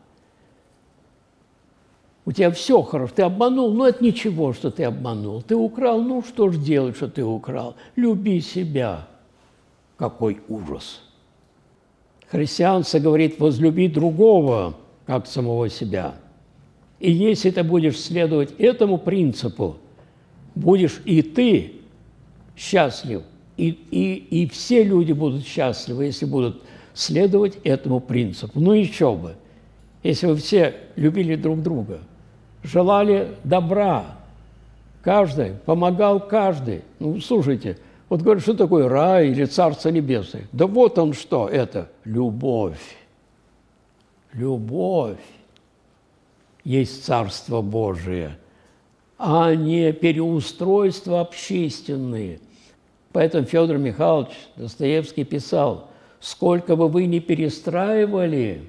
У тебя все хорошо, ты обманул, ну это ничего, что ты обманул. Ты украл, ну что ж делать, что ты украл? Люби себя. Какой ужас! Христианство говорит, возлюби другого, как самого себя. И если ты будешь следовать этому принципу, будешь и ты счастлив, и все люди будут счастливы, если будут следовать этому принципу. Ну еще бы, если бы все любили друг друга, желали добра, каждый, помогал каждый. Ну, слушайте, вот говорят, что такое рай или Царство Небесное? Да вот он что, это любовь. Любовь есть Царство Божие, а не переустройства общественные. Поэтому Федор Михайлович Достоевский писал, сколько бы вы ни перестраивали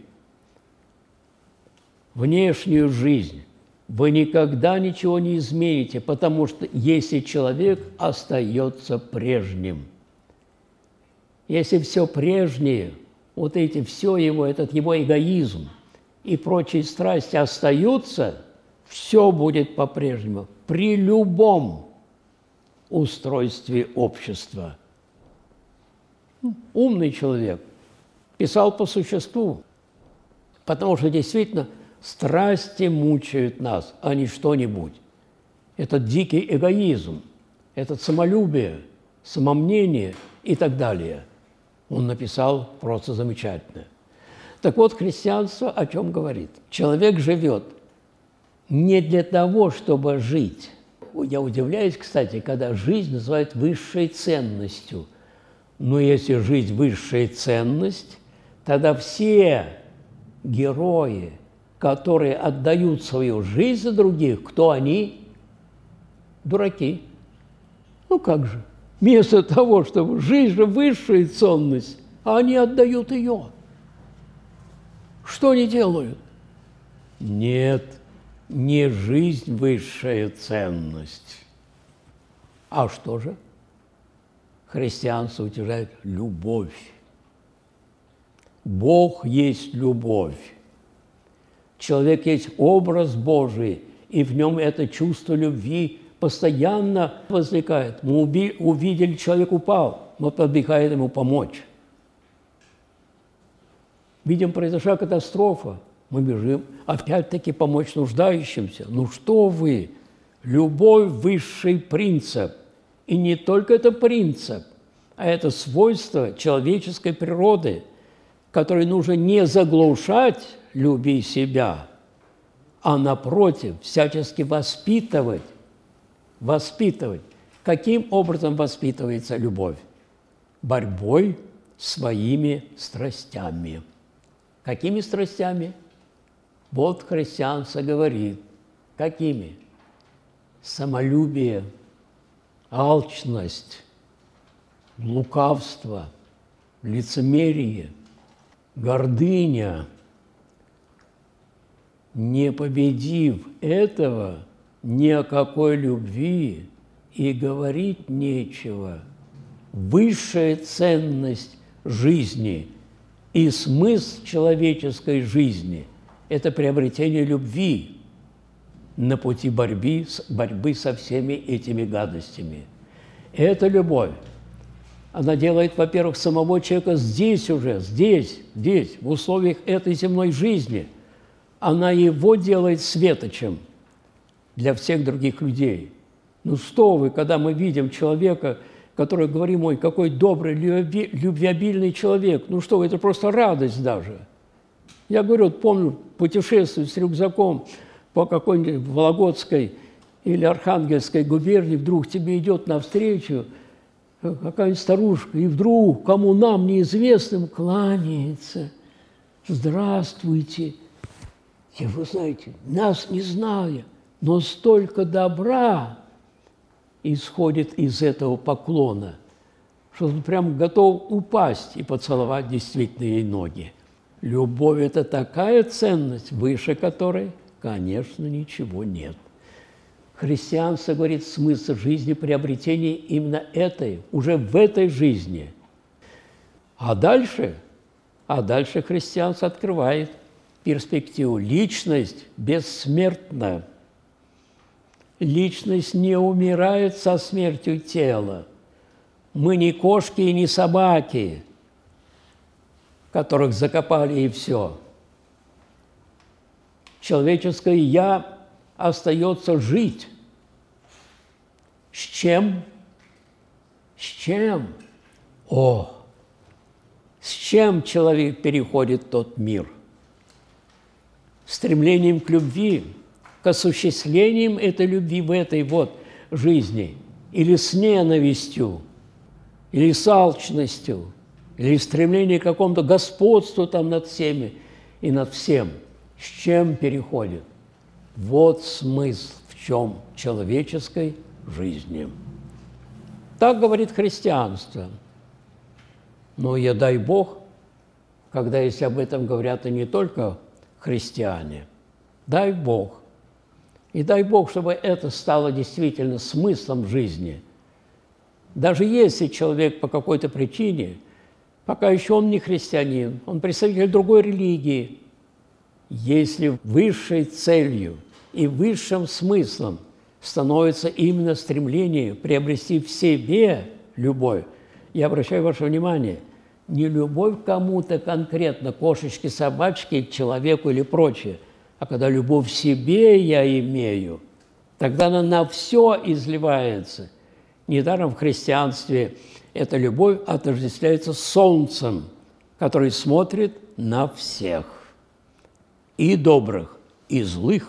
внешнюю жизнь, вы никогда ничего не измените, потому что если человек остается прежним, если все прежнее, вот эти все его, этот его эгоизм и прочие страсти остаются, все будет по-прежнему при любом устройстве общества. Умный человек писал по существу, потому что действительно страсти мучают нас, а не что-нибудь. Этот дикий эгоизм, этот самолюбие, самомнение и так далее. Он написал просто замечательно. Так вот, христианство о чем говорит? Человек живет не для того, чтобы жить. Я удивляюсь, кстати, когда жизнь называют высшей ценностью. Но если жизнь – высшая ценность, тогда все герои, которые отдают свою жизнь за других, кто они? Дураки. Ну как же? Вместо того, чтобы жизнь же высшая ценность, а они отдают ее. Что они делают? Нет, не жизнь высшая ценность. А что же? Христианство утверждает любовь. Бог есть любовь. Человек есть образ Божий, и в нем это чувство любви постоянно возникает. Мы увидели, человек упал, мы подбегаем ему помочь. Видим, произошла катастрофа, мы бежим, опять-таки помочь нуждающимся. Ну что вы, любовь – высший принцип. И не только это принцип, а это свойство человеческой природы, которое нужно не заглушать, люби себя, а напротив, всячески воспитывать. Воспитывать. Каким образом воспитывается любовь? Борьбой своими страстями. Какими страстями? Вот христианство говорит. Какими? Самолюбие, алчность, лукавство, лицемерие, гордыня. Не победив этого, ни о какой любви и говорить нечего. Высшая ценность жизни и смысл человеческой жизни – это приобретение любви на пути борьбы со всеми этими гадостями. Эта любовь, она делает, во-первых, самого человека здесь, в условиях этой земной жизни. Она его делает светочем для всех других людей. Ну что вы, когда мы видим человека, который говорим, ой, какой добрый, любвеобильный человек, ну что вы, это просто радость даже. Я говорю, вот помню, путешествую с рюкзаком по какой-нибудь Вологодской или Архангельской губернии, вдруг тебе идет навстречу какая-нибудь старушка, и вдруг, кому нам неизвестным, кланяется. Здравствуйте. И вы знаете, нас не зная, но столько добра исходит из этого поклона, что он прям готов упасть и поцеловать действительно ей ноги. Любовь – это такая ценность, выше которой Конечно, ничего нет. Христианство говорит, смысл жизни приобретения именно этой, уже в этой жизни. А дальше христианство открывает перспективу. Личность бессмертна. Личность не умирает со смертью тела. Мы не кошки и не собаки, которых закопали и все. Человеческое «я» остается жить. С чем? С чем? С чем человек переходит в тот мир? Стремлением к любви, к осуществлению этой любви в этой вот жизни, или с ненавистью, или с алчностью, или стремлением к какому-то господству там над всеми и над всем. С чем переходит? Вот смысл в чем человеческой жизни. Так говорит христианство. Но я дай Бог, когда если об этом говорят и не только христиане, дай Бог. И дай Бог, чтобы это стало действительно смыслом жизни. Даже если человек по какой-то причине, пока еще он не христианин, он представитель другой религии, если высшей целью и высшим смыслом становится именно стремление приобрести в себе любовь, я обращаю ваше внимание, не любовь к кому-то конкретно, кошечке, собачке, человеку или прочее, а когда любовь в себе я имею, тогда она на все изливается. Недаром в христианстве эта любовь отождествляется с солнцем, который смотрит на всех. И добрых, и злых,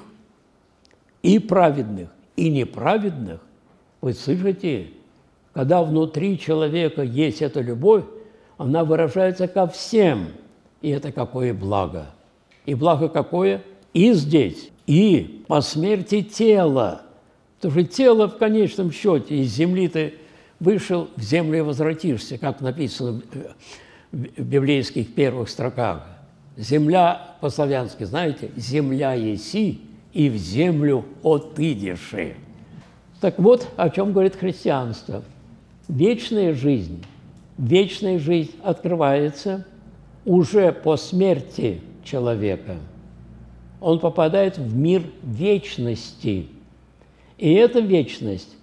и праведных, и неправедных. Вы слышите, когда внутри человека есть эта любовь, она выражается ко всем. И это какое благо. И благо какое? И здесь, и по смерти тела. Потому что тело в конечном счете из земли ты вышел, в землю и возвратишься, как написано в библейских первых строках. Земля по-славянски, знаете, земля еси, и в землю отыдешь. Так вот, о чем говорит христианство. Вечная жизнь открывается уже по смерти человека. Он попадает в мир вечности. И эта вечность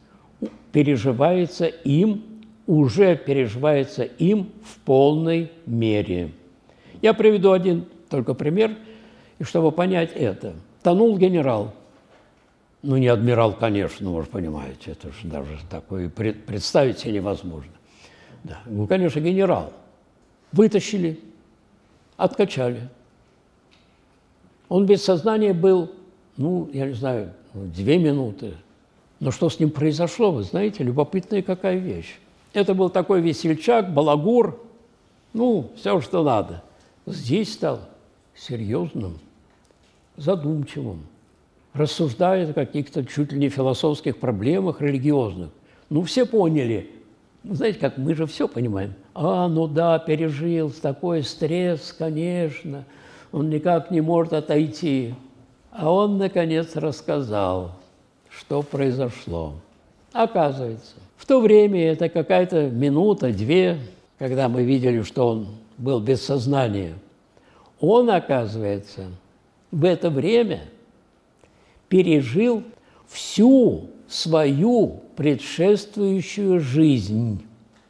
уже переживается им в полной мере. Я приведу один только пример, и чтобы понять это. Тонул генерал. Ну, не адмирал, конечно, вы же понимаете, это же даже такое представить себе невозможно. Да. Ну, конечно, генерал. Вытащили, откачали. Он без сознания был, я не знаю, 2 минуты. Но что с ним произошло, вы знаете, любопытная какая вещь. Это был такой весельчак, балагур, все, что надо. Здесь стал серьезным, задумчивым, рассуждает о каких-то чуть ли не философских проблемах религиозных. Все поняли. Знаете, как мы же все понимаем. Пережил такой стресс, конечно, он никак не может отойти. А он, наконец, рассказал, что произошло. Оказывается, в то время, это какая-то минута, 2, когда мы видели, что он был без сознания, он, оказывается, в это время пережил всю свою предшествующую жизнь.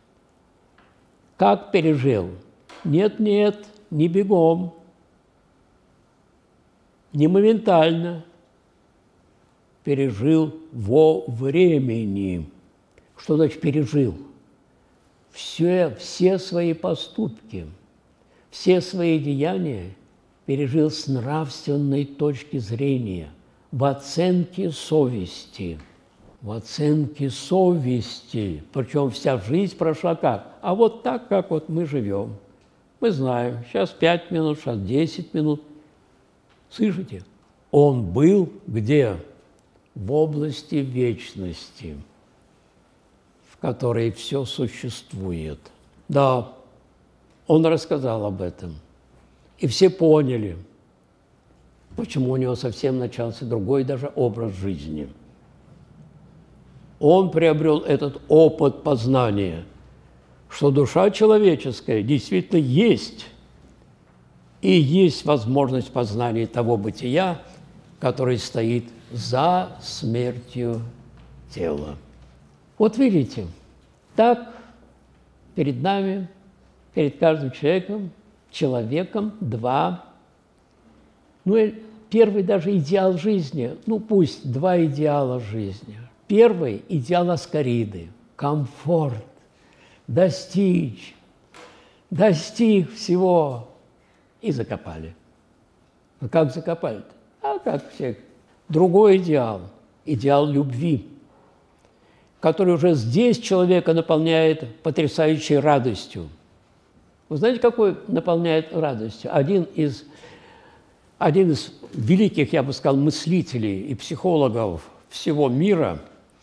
Как пережил? Нет, не бегом, не моментально. Пережил во времени. Что значит пережил? Все свои поступки, все свои деяния пережил с нравственной точки зрения, в оценке совести. В оценке совести. Причем вся жизнь прошла как? А вот так, как вот мы живем. Мы знаем, сейчас 5 минут, сейчас 10 минут. Слышите? Он был где? В области вечности, в которой все существует. Да, он рассказал об этом. И все поняли. Почему у него совсем начался другой даже образ жизни. Он приобрел этот опыт познания, что душа человеческая действительно есть, и есть возможность познания того бытия, который стоит за смертью тела. Вот видите, так перед нами, перед каждым человеком два, первый даже идеал жизни, пусть два идеала жизни. Первый – идеал Аскариды, комфорт, достиг всего и закопали. Ну как закопали-то? А как всех. Другой идеал – идеал любви, который уже здесь человека наполняет потрясающей радостью. Вы знаете, какой наполняет радостью? Один из великих, я бы сказал, мыслителей и психологов всего мира,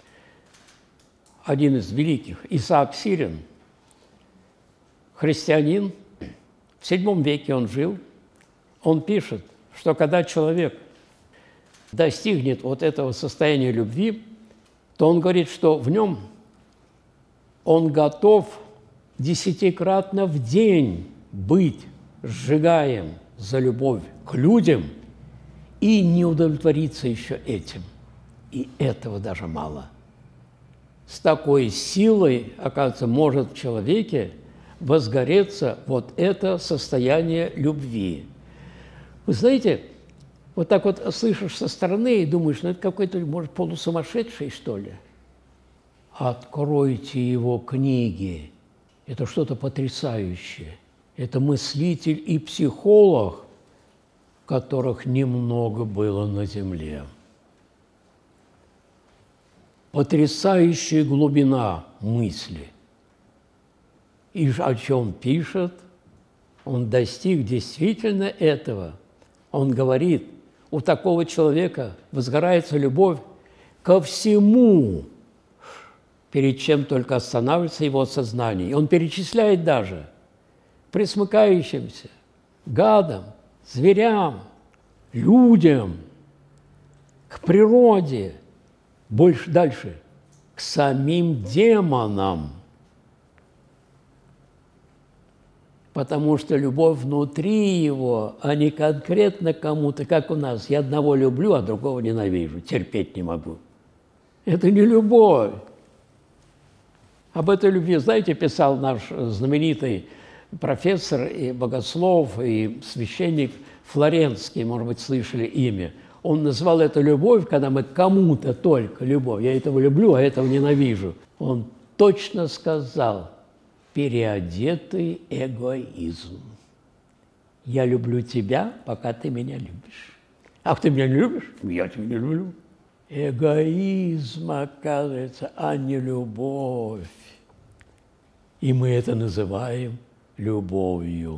один из великих, Исаак Сирин, христианин, в VII веке он жил, он пишет, что когда человек достигнет вот этого состояния любви, то он говорит, что в нем он готов 10-кратно в день быть сжигаем за любовь к людям и не удовлетвориться еще этим. И этого даже мало. С такой силой, оказывается, может в человеке возгореться вот это состояние любви. Вы знаете, вот так вот слышишь со стороны и думаешь, это какой-то, может, полусумасшедший, что ли? Откройте его книги. Это что-то потрясающее. Это мыслитель и психолог, которых немного было на земле. Потрясающая глубина мысли. И о чем пишет, он достиг действительно этого. Он говорит, у такого человека возгорается любовь ко всему, перед чем только останавливается его сознание. И он перечисляет даже пресмыкающимся, гадам, зверям, людям, к природе, дальше, к самим демонам. Потому что любовь внутри его, а не конкретно кому-то, как у нас. Я одного люблю, а другого ненавижу, терпеть не могу. Это не любовь. Об этой любви, знаете, писал наш знаменитый профессор и богослов, и священник Флоренский, может быть, слышали имя. Он назвал это любовь, когда мы кому-то только любовь. Я этого люблю, а этого ненавижу. Он точно сказал: переодетый эгоизм. Я люблю тебя, пока ты меня любишь. А ты меня не любишь? Я тебя не люблю. Эгоизм, оказывается, а не любовь. И мы это называем любовью.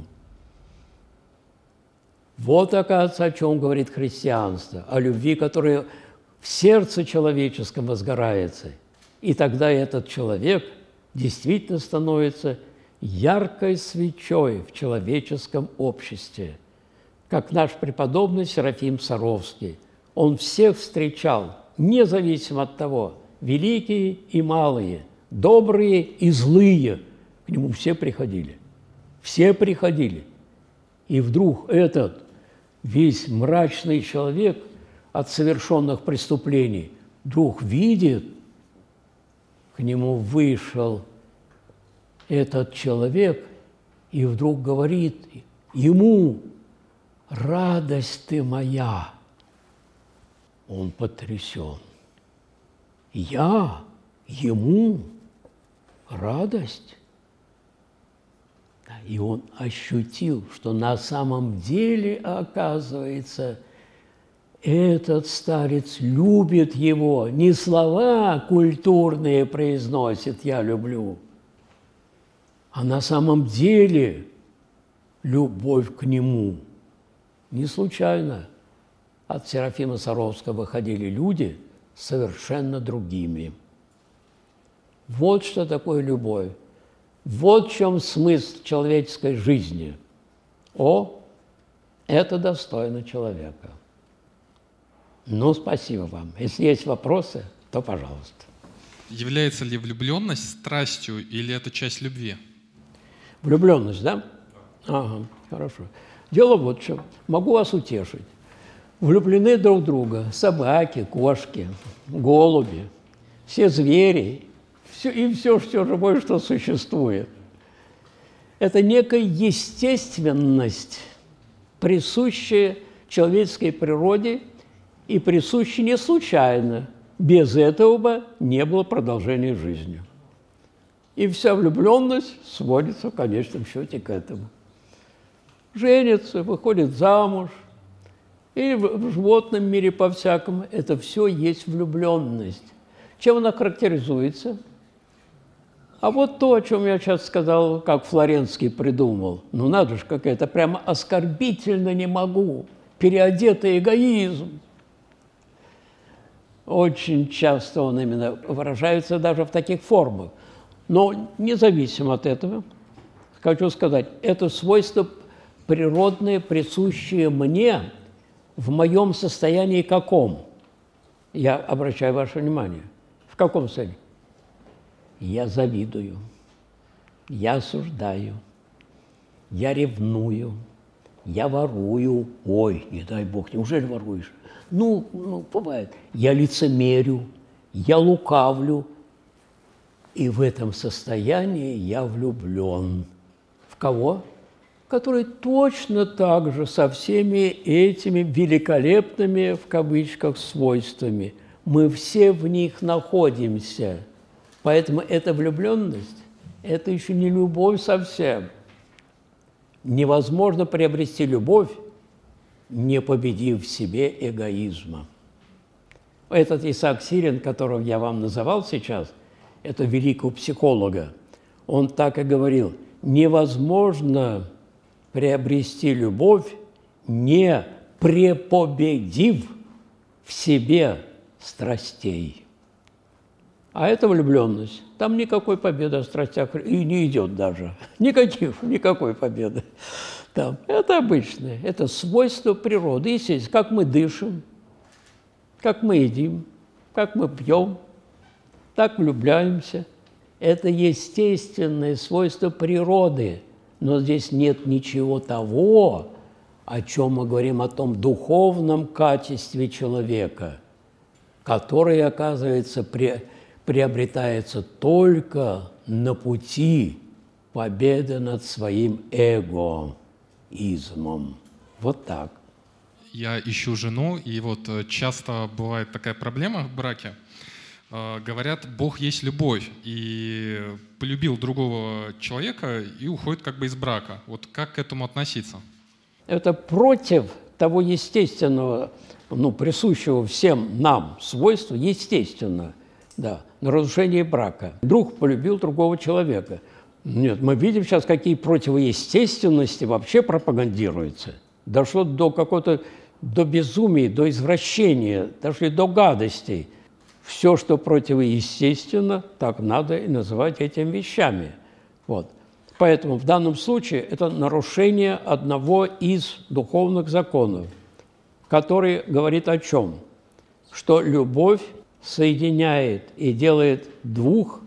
Вот, оказывается, о чем говорит христианство. О любви, которая в сердце человеческом возгорается. И тогда этот человек действительно становится яркой свечой в человеческом обществе. Как наш преподобный Серафим Саровский. Он всех встречал, независимо от того, великие и малые, добрые и злые. К нему все приходили. Все приходили. И вдруг этот весь мрачный человек от совершенных преступлений вдруг видит, к нему вышел этот человек и вдруг говорит ему: «Радость ты моя». Он потрясен. Я ему радость? И он ощутил, что на самом деле, оказывается, этот старец любит его. Не слова культурные произносит «я люблю», а на самом деле любовь к нему. Не случайно от Серафима Саровского выходили люди совершенно другими. Вот что такое любовь. Вот в чем смысл человеческой жизни. Это достойно человека. Ну, спасибо вам. Если есть вопросы, то пожалуйста. Является ли влюбленность страстью или это часть любви? Влюбленность, да? Ага, хорошо. Дело вот в чем. Могу вас утешить. Влюблены друг в друга собаки, кошки, голуби, все звери и все живое, что существует. Это некая естественность, присущая человеческой природе и присущая не случайно. Без этого бы не было продолжения жизни. И вся влюбленность сводится в конечном счете к этому. Женится, выходит замуж, и в животном мире по-всякому. Это все есть влюбленность. Чем она характеризуется? А вот то, о чем я сейчас сказал, как Флоренский придумал. Ну надо же, какая-то прямо оскорбительно не могу. Переодетый эгоизм. Очень часто он именно выражается даже в таких формах. Но независимо от этого, хочу сказать, это свойство природное, присущее мне в моем состоянии каком? Я обращаю ваше внимание. В каком состоянии? Я завидую, я осуждаю, я ревную, я ворую. Ой, не дай Бог, неужели воруешь? Ну, бывает. Я лицемерю, я лукавлю. И в этом состоянии я влюблен. В кого? Который точно так же со всеми этими великолепными, в кавычках, свойствами. Мы все в них находимся. Поэтому эта влюбленность – это еще не любовь совсем. Невозможно приобрести любовь, не победив в себе эгоизма. Этот Исаак Сирин, которого я вам называл сейчас, это великого психолога, он так и говорил: невозможно приобрести любовь, не препобедив в себе страстей. А это влюбленность. Там никакой победы о страстях и не идет даже. Никакой победы. Там. Это обычное, это свойство природы. Естественно, как мы дышим, как мы едим, как мы пьем, так влюбляемся. Это естественное свойство природы. Но здесь нет ничего того, о чем мы говорим, о том духовном качестве человека, который, оказывается, приобретается только на пути победы над своим эгоизмом. Вот так. Я ищу жену, и вот часто бывает такая проблема в браке. Говорят, Бог есть любовь, и полюбил другого человека и уходит как бы из брака. Вот как к этому относиться? Это против того естественного, присущего всем нам свойства, естественно, да, нарушение брака. Друг полюбил другого человека. Нет, мы видим сейчас, какие противоестественности вообще пропагандируются. Дошло до какого-то, до безумия, до извращения, дошли до гадостей. Все, что противоестественно, так надо и называть этими вещами. Вот. Поэтому в данном случае это нарушение одного из духовных законов, который говорит о чем? Что любовь соединяет и делает двух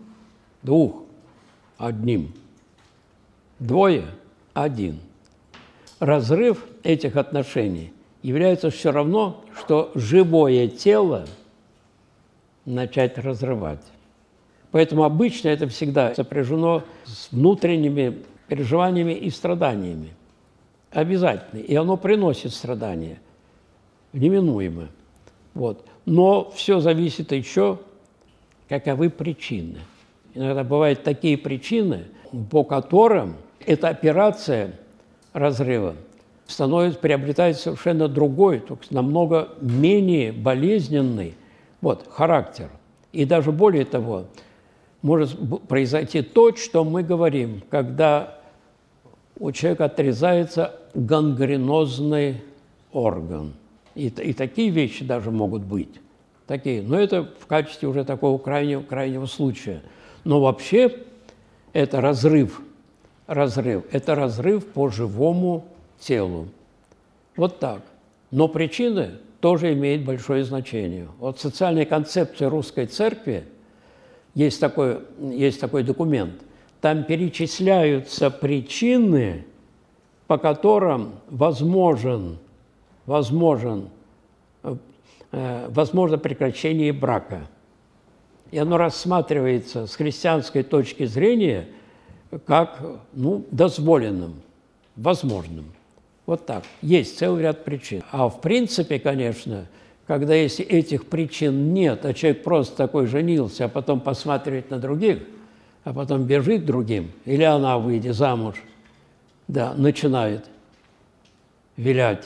одним. Двое – один. Разрыв этих отношений является все равно, что живое тело начать разрывать. Поэтому обычно это всегда сопряжено с внутренними переживаниями и страданиями. Обязательно. И оно приносит страдания. Неминуемо. Вот. Но все зависит еще, каковы причины. Иногда бывают такие причины, по которым эта операция разрыва приобретает совершенно другой, то есть намного менее болезненный характер. И даже более того, может произойти то, что мы говорим, когда у человека отрезается гангренозный орган. И такие вещи даже могут быть. Такие. Но это в качестве уже такого крайнего случая. Но вообще это разрыв. Это разрыв по живому телу. Вот так. Но причины тоже имеет большое значение. Вот в социальной концепции русской церкви есть такой документ. Там перечисляются причины, по которым возможно прекращение брака. И оно рассматривается с христианской точки зрения как дозволенным, возможным. Вот так. Есть целый ряд причин. А в принципе, конечно, когда если этих причин нет, а человек просто такой женился, а потом посматривает на других, а потом бежит к другим, или она, выйдя замуж, начинает вилять,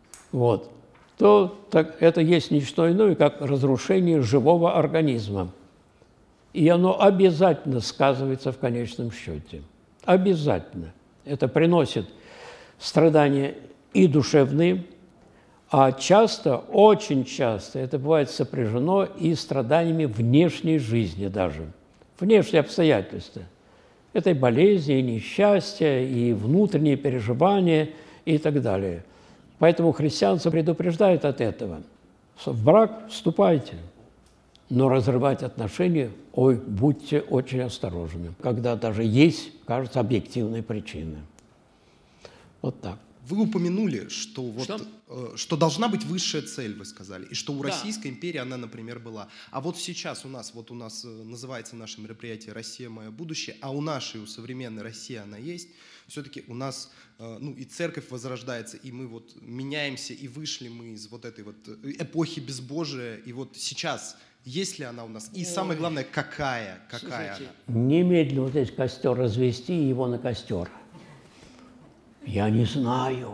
то это есть не что иное, как разрушение живого организма. И оно обязательно сказывается в конечном счете. Обязательно. Это приносит страдания и душевные, а часто, очень часто, это бывает сопряжено и страданиями внешней жизни даже. Внешние обстоятельства. Это и болезни, и несчастья, и внутренние переживания, и так далее. Поэтому христианство предупреждает от этого. В брак вступайте, но разрывать отношения, будьте очень осторожны, когда даже есть, кажется, объективные причины. Вот так. Вы упомянули, что должна быть высшая цель, вы сказали, и что у Российской империи она, например, была. А вот сейчас у нас называется наше мероприятие «Россия. Мое будущее», а у нашей, у современной России она есть. Все-таки у нас и церковь возрождается, и мы меняемся, и вышли мы из этой эпохи безбожия, и сейчас есть ли она у нас? И самое главное, какая она? Немедленно здесь костер развести и его на костер. Я не знаю,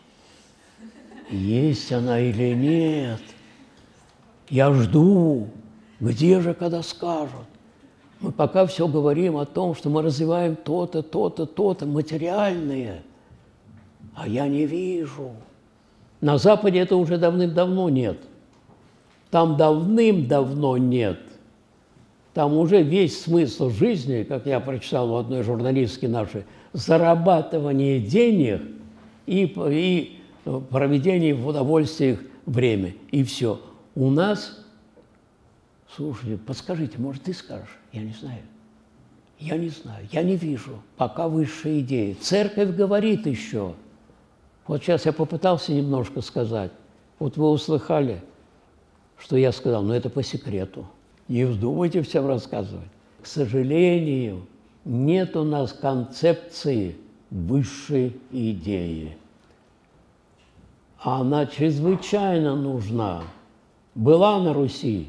есть она или нет. Я жду, где же, когда скажут. Мы пока все говорим о том, что мы развиваем то-то, то-то, то-то, материальное, а я не вижу. На Западе это уже давным-давно нет. Там давным-давно нет. Там уже весь смысл жизни, как я прочитал у одной журналистки нашей, зарабатывание денег и проведение в удовольствиях время. И все. У нас, слушайте, подскажите, может, ты скажешь? Я не знаю. Я не знаю, я не вижу. Пока высшая идея. Церковь говорит еще. Вот сейчас я попытался немножко сказать. Вот вы услыхали, что я сказал, но это по секрету. Не вздумайте всем рассказывать. К сожалению, нет у нас концепции высшей идеи. Она чрезвычайно нужна. Была на Руси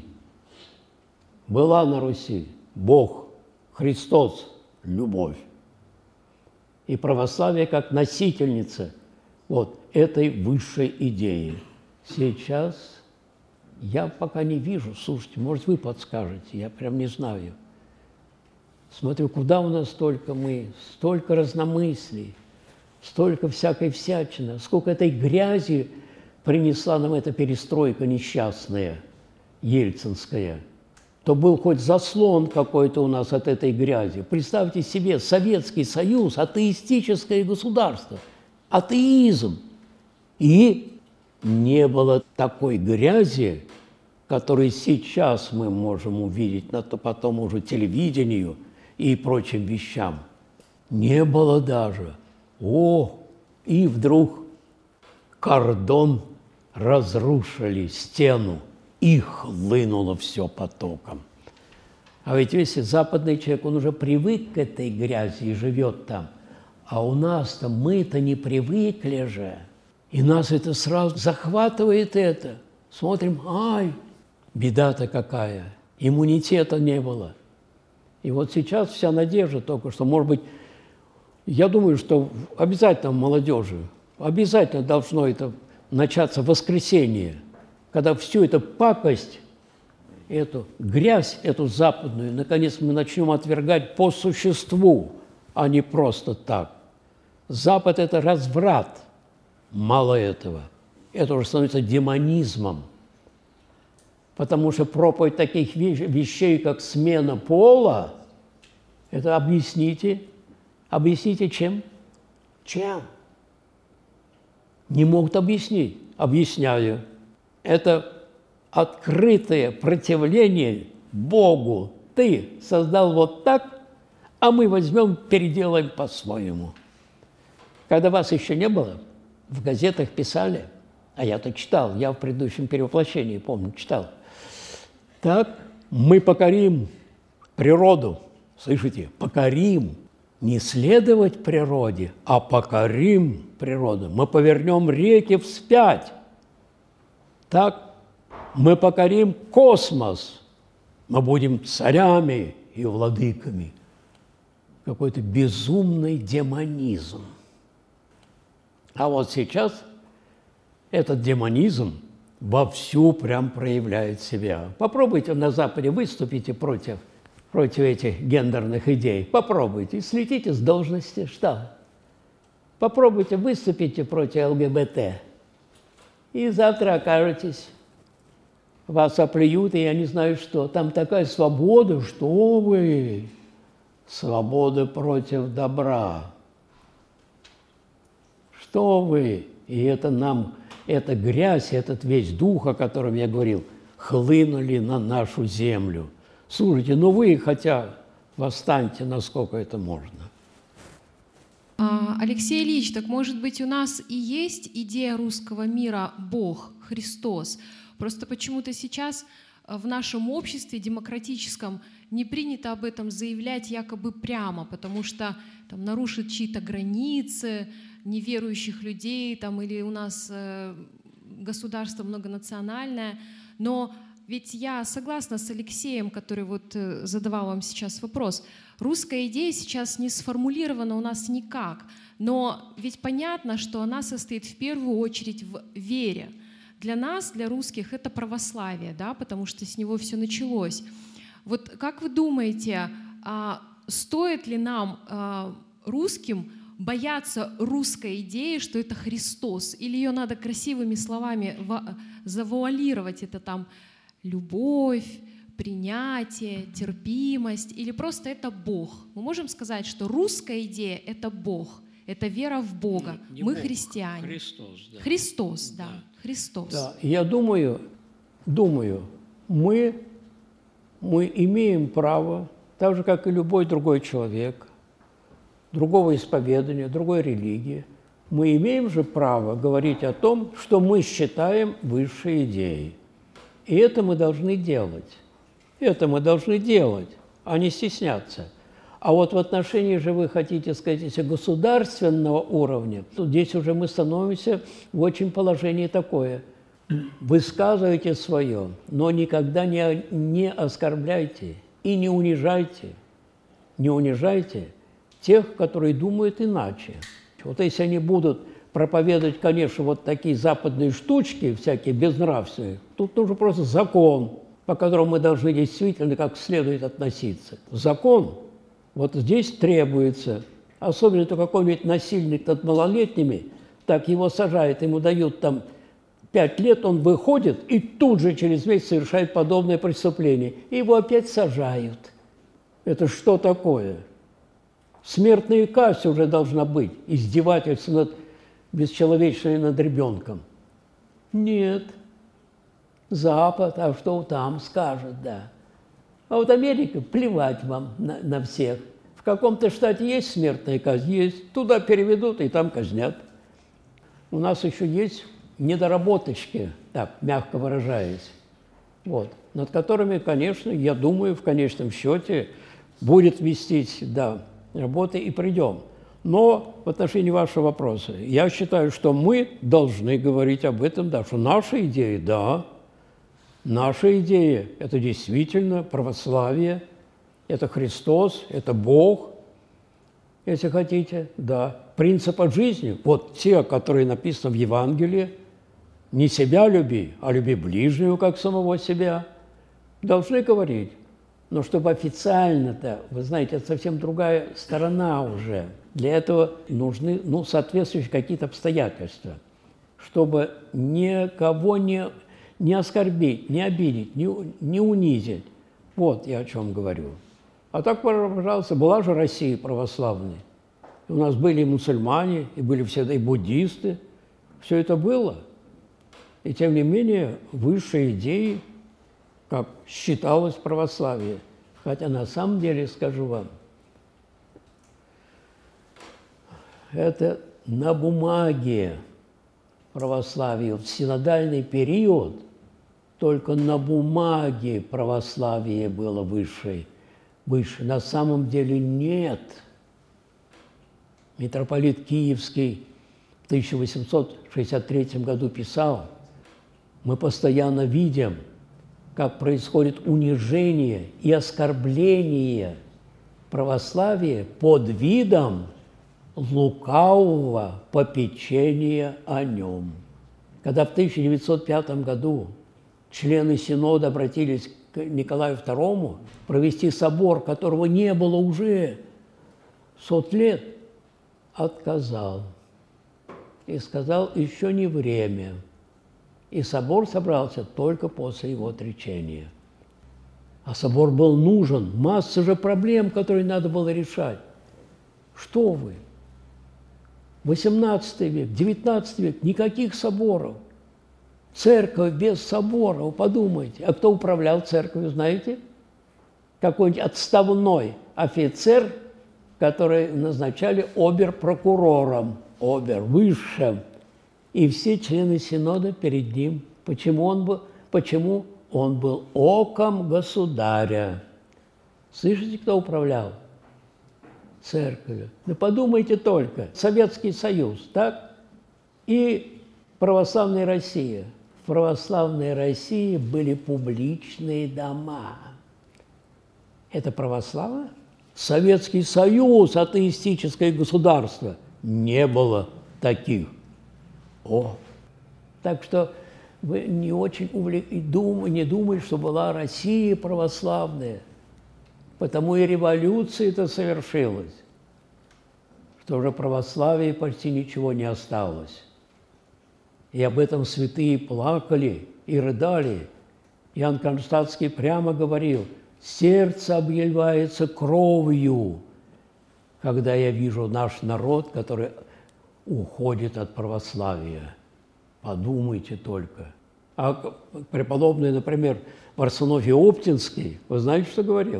Бог, Христос, любовь. И православие как носительница этой высшей идеи. Сейчас я пока не вижу, слушайте, может, вы подскажете, я прям не знаю. Смотрю, куда у нас столько разномыслий, столько всякой всячины, сколько этой грязи принесла нам эта перестройка несчастная, ельцинская. То был хоть заслон какой-то у нас от этой грязи. Представьте себе, Советский Союз, атеистическое государство, атеизм. И не было такой грязи, которую сейчас мы можем увидеть по тому же телевидению и прочим вещам. Не было даже. И вдруг кордон разрушили, стену, и хлынуло все потоком. А ведь если западный человек, он уже привык к этой грязи и живет там, а у нас-то мы-то не привыкли же. И нас это сразу захватывает это. Смотрим, беда-то какая, иммунитета не было. И вот сейчас вся надежда только, что, может быть, я думаю, что обязательно в молодежи, обязательно должно это начаться воскресенье, когда всю эту пакость, эту грязь, эту западную, наконец мы начнем отвергать по существу, а не просто так. Запад – это разврат. Мало этого. Это уже становится демонизмом. Потому что проповедь таких вещей, как смена пола, это объясните. Объясните чем? Чем? Не могут объяснить. Объясняю. Это открытое противление Богу. Ты создал вот так, а мы возьмем, переделаем по-своему. Когда вас еще не было, в газетах писали, а я-то читал, я в предыдущем перевоплощении, помню, читал. Так, мы покорим природу. Слышите? Покорим. Не следовать природе, а покорим природу. Мы повернем реки вспять. Так, мы покорим космос. Мы будем царями и владыками. Какой-то безумный демонизм. А вот сейчас этот демонизм вовсю прям проявляет себя. Попробуйте на Западе, выступите против этих гендерных идей. Попробуйте, слетите с должности, что? Попробуйте, выступите против ЛГБТ. И завтра окажетесь, вас оплюют, и я не знаю что. Там такая свобода, что вы? Свобода против добра. Что вы? И это нам, эта грязь, этот весь дух, о котором я говорил, хлынули на нашу землю. Слушайте, ну вы хотя восстаньте, насколько это можно. Алексей Ильич, так может быть у нас и есть идея русского мира Бог, Христос? Просто почему-то сейчас в нашем обществе демократическом не принято об этом заявлять якобы прямо, потому что там нарушит чьи-то границы, неверующих людей, там, или у нас государство многонациональное. Но ведь я согласна с Алексеем, который вот задавал вам сейчас вопрос. Русская идея сейчас не сформулирована у нас никак, но ведь понятно, что она состоит в первую очередь в вере. Для нас, для русских, это православие, да, потому что с него все началось. Вот как вы думаете, стоит ли нам, русским, бояться русской идеи, что это Христос, или ее надо красивыми словами завуалировать, это там любовь, принятие, терпимость, или просто это Бог? Мы можем сказать, что русская идея — это Бог, это вера в Бога. Мы Бог, христиане. Христос, да. Христос, да. Христос. Да. Я думаю, мы имеем право, так же, как и любой другой человек, другого исповедания, другой религии, мы имеем же право говорить о том, что мы считаем высшей идеей. И это мы должны делать. Это мы должны делать, а не стесняться. А вот в отношении же, вы хотите сказать, если государственного уровня, то здесь уже мы становимся в очень положении такое. Высказывайте свое, но никогда не оскорбляйте и не унижайте. Не унижайте тех, которые думают иначе. Вот если они будут проповедовать, конечно, вот такие западные штучки, всякие безнравственные, тут нужен просто закон, по которому мы должны действительно как следует относиться. Закон вот здесь требуется, особенно то какой-нибудь насильник над малолетними, так его сажают, ему дают там 5 лет, он выходит и тут же через месяц совершает подобное преступление. И его опять сажают. Это что такое? Смертная казнь уже должна быть, издевательство над бесчеловечным над ребенком. Нет. Запад, а что там скажет, да. А вот Америка, плевать вам на всех. В каком-то штате есть смертная казнь? Есть. Туда переведут и там казнят. У нас еще есть недоработочки, так, мягко выражаясь, вот, над которыми, конечно, я думаю, в конечном счете будет вестись, да, работы и придем. Но в отношении вашего вопроса, я считаю, что мы должны говорить об этом, да, что наша идея, да, наша идея – это действительно православие, это Христос, это Бог, если хотите, да. Принципы жизни, вот те, которые написаны в Евангелии, не себя люби, а люби ближнего, как самого себя, должны говорить. Но чтобы официально-то, вы знаете, это совсем другая сторона уже. Для этого нужны, соответствующие какие-то обстоятельства, чтобы никого не оскорбить, не обидеть, не унизить. Вот я о чем говорю. А так, пожалуйста, была же Россия православной. У нас были и мусульмане, и были всегда и буддисты. Все это было. И тем не менее, высшей идеей, как считалось православие, хотя на самом деле, скажу вам, это на бумаге православие, в синодальный период только на бумаге православие было выше. На самом деле нет. Митрополит Киевский в 1863 году писал: мы постоянно видим, как происходит унижение и оскорбление православия под видом лукавого попечения о нем. Когда в 1905 году члены Синода обратились к Николаю II провести собор, которого не было уже 100 лет, отказал и сказал: еще не время. И собор собрался только после его отречения. А собор был нужен, масса же проблем, которые надо было решать. Что вы? 18 век, 19 век, никаких соборов. Церковь без собора, вы подумайте. А кто управлял церковью, знаете? Какой-нибудь отставной офицер, который назначали обер-прокурором, высшим. И все члены Синода перед ним. Почему он был оком государя? Слышите, кто управлял церковью? Ну, подумайте только. Советский Союз, так? И православная Россия. В православной России были публичные дома. Это православие? Советский Союз, атеистическое государство. Не было таких. Так что вы не очень не думали, что была Россия православная. Потому и революция-то совершилась, что уже православия почти ничего не осталось. И об этом святые плакали и рыдали. Иоанн Кронштадтский прямо говорил: сердце обливается кровью, когда я вижу наш народ, который уходит от православия. Подумайте только. А преподобный, например, Варсонофий Оптинский, вы знаете, что говорил?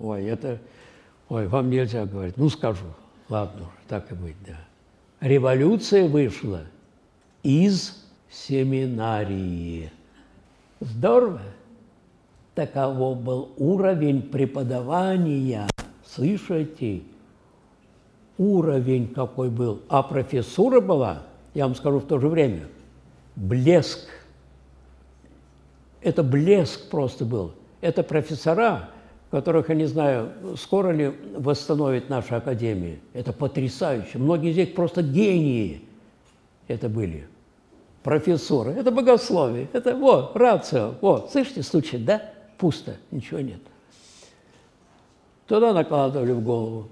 Вам нельзя говорить. Ну, скажу. Ладно, так и быть, да. Революция вышла из семинарии. Здорово. Таково был уровень преподавания. Слышите? Уровень какой был. А профессура была, я вам скажу в то же время, блеск. Это блеск просто был. Это профессора, которых, я не знаю, скоро ли восстановит наша академия. Это потрясающе. Многие из них просто гении это были. Профессоры. Это богословие. Это рацио. Слышите, стучит, да? Пусто. Ничего нет. Туда накладывали в голову.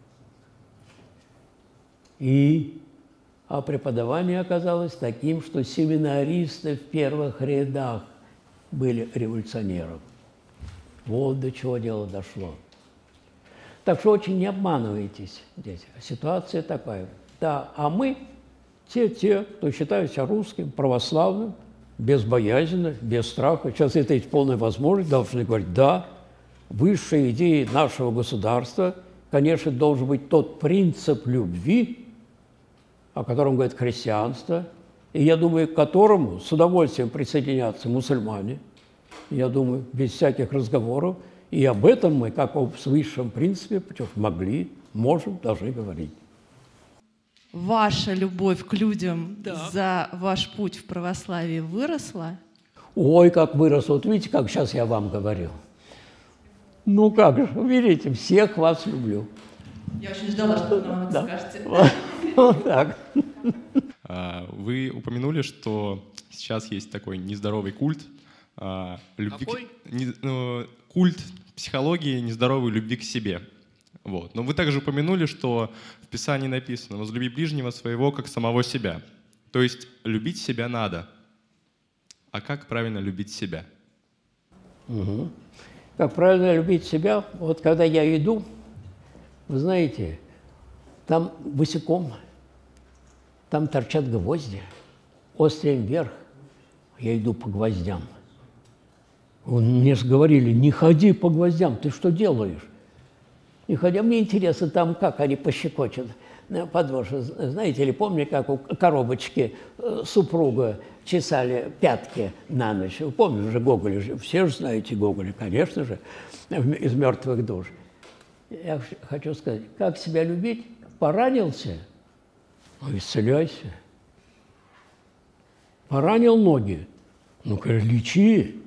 А преподавание оказалось таким, что семинаристы в первых рядах были революционеров. Вот до чего дело дошло. Так что очень не обманывайтесь, дети. Ситуация такая. Да, а мы, те, кто считают себя русским, православным, безбоязненно, без страха, сейчас это есть полная возможность, должны говорить: да, высшей идеей нашего государства, конечно, должен быть тот принцип любви, о котором говорит христианство, и, я думаю, к которому с удовольствием присоединятся мусульмане, я думаю, без всяких разговоров. И об этом мы, как о высшем принципе, могли, можем, должны говорить. Ваша любовь к людям за ваш путь в православии выросла? Ой, как выросла. Вот видите, как сейчас я вам говорю. Ну как же, видите, всех вас люблю. Я очень ждала, что вы нам это скажете. Вот так. Вы упомянули, что сейчас есть такой нездоровый культ любви. Какой? Культ психологии нездоровой любви к себе. Вот. Но вы также упомянули, что в Писании написано: «Возлюби ближнего своего, как самого себя». То есть любить себя надо. А как правильно любить себя? Угу. Как правильно любить себя? Вот когда я иду, вы знаете, там босиком, там торчат гвозди, острым вверх, Я иду по гвоздям. Мне же говорили, не ходи по гвоздям, ты что делаешь? Не ходи, мне интересно, там как они пощекочут подошву. Знаете, или помню, как у коробочки супруга чесали пятки на ночь. Вы помните же Гоголя, все же знаете Гоголя, конечно же, из «Мертвых душ». Я хочу сказать, как себя любить? Поранился? Ну, исцеляйся. Поранил ноги? Ну-ка, лечи.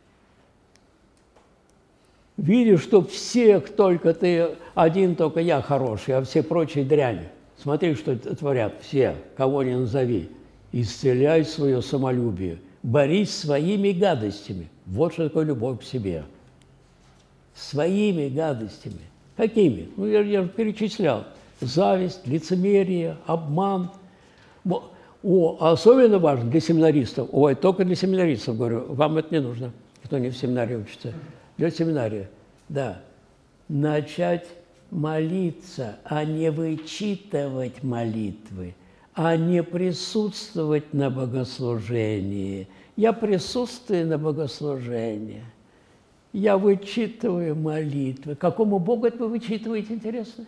Видишь, что всех только ты, один только я хороший, а все прочие дрянь. Смотри, что творят все, кого ни назови. Исцеляй свое самолюбие. Борись своими гадостями. Вот что такое любовь к себе. Своими гадостями. Какими? Ну, я же перечислял. Зависть, лицемерие, обман. Особенно важно для семинаристов. Ой, только для семинаристов, говорю, вам это не нужно, кто не в семинарии учится. Для семинария, да. Начать молиться, а не вычитывать молитвы, а не присутствовать на богослужении. Я присутствую на богослужении. Я вычитываю молитвы. Какому Богу это вы вычитываете, интересно?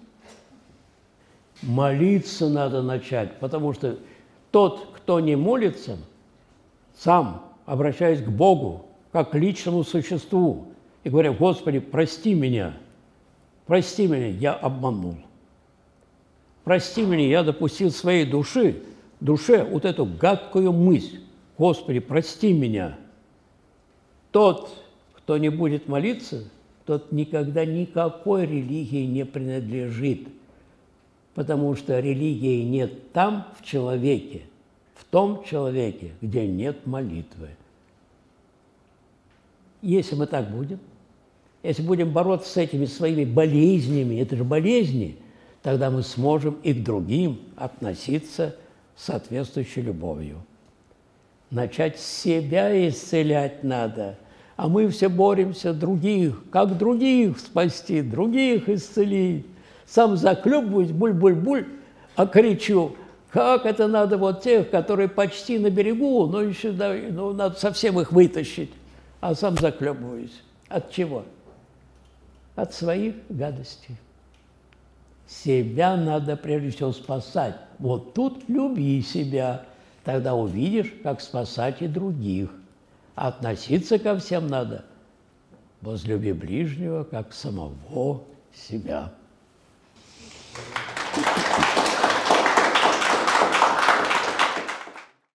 Молиться надо начать, потому что тот, кто не молится, сам, обращаясь к Богу, как к личному существу, и говоря, Господи, прости меня, я обманул. Прости меня, я допустил своей душе вот эту гадкую мысль. Господи, прости меня. Тот, кто не будет молиться, тот никогда никакой религии не принадлежит, потому что религии нет там, в человеке, в том человеке, где нет молитвы. Если мы так будем, если будем бороться с этими своими болезнями, это же болезни, тогда мы сможем и к другим относиться с соответствующей любовью. Начать себя исцелять надо, а мы все боремся других, как других спасти, других исцелить. Сам заклюбываюсь, буль-буль-буль, а кричу, как это надо вот тех, которые почти на берегу, но еще надо совсем их вытащить. А сам заклепываюсь. От чего? От своих гадостей. Себя надо прежде всего спасать. Вот тут люби себя. Тогда увидишь, как спасать и других. А относиться ко всем надо. Возлюби ближнего, как самого себя.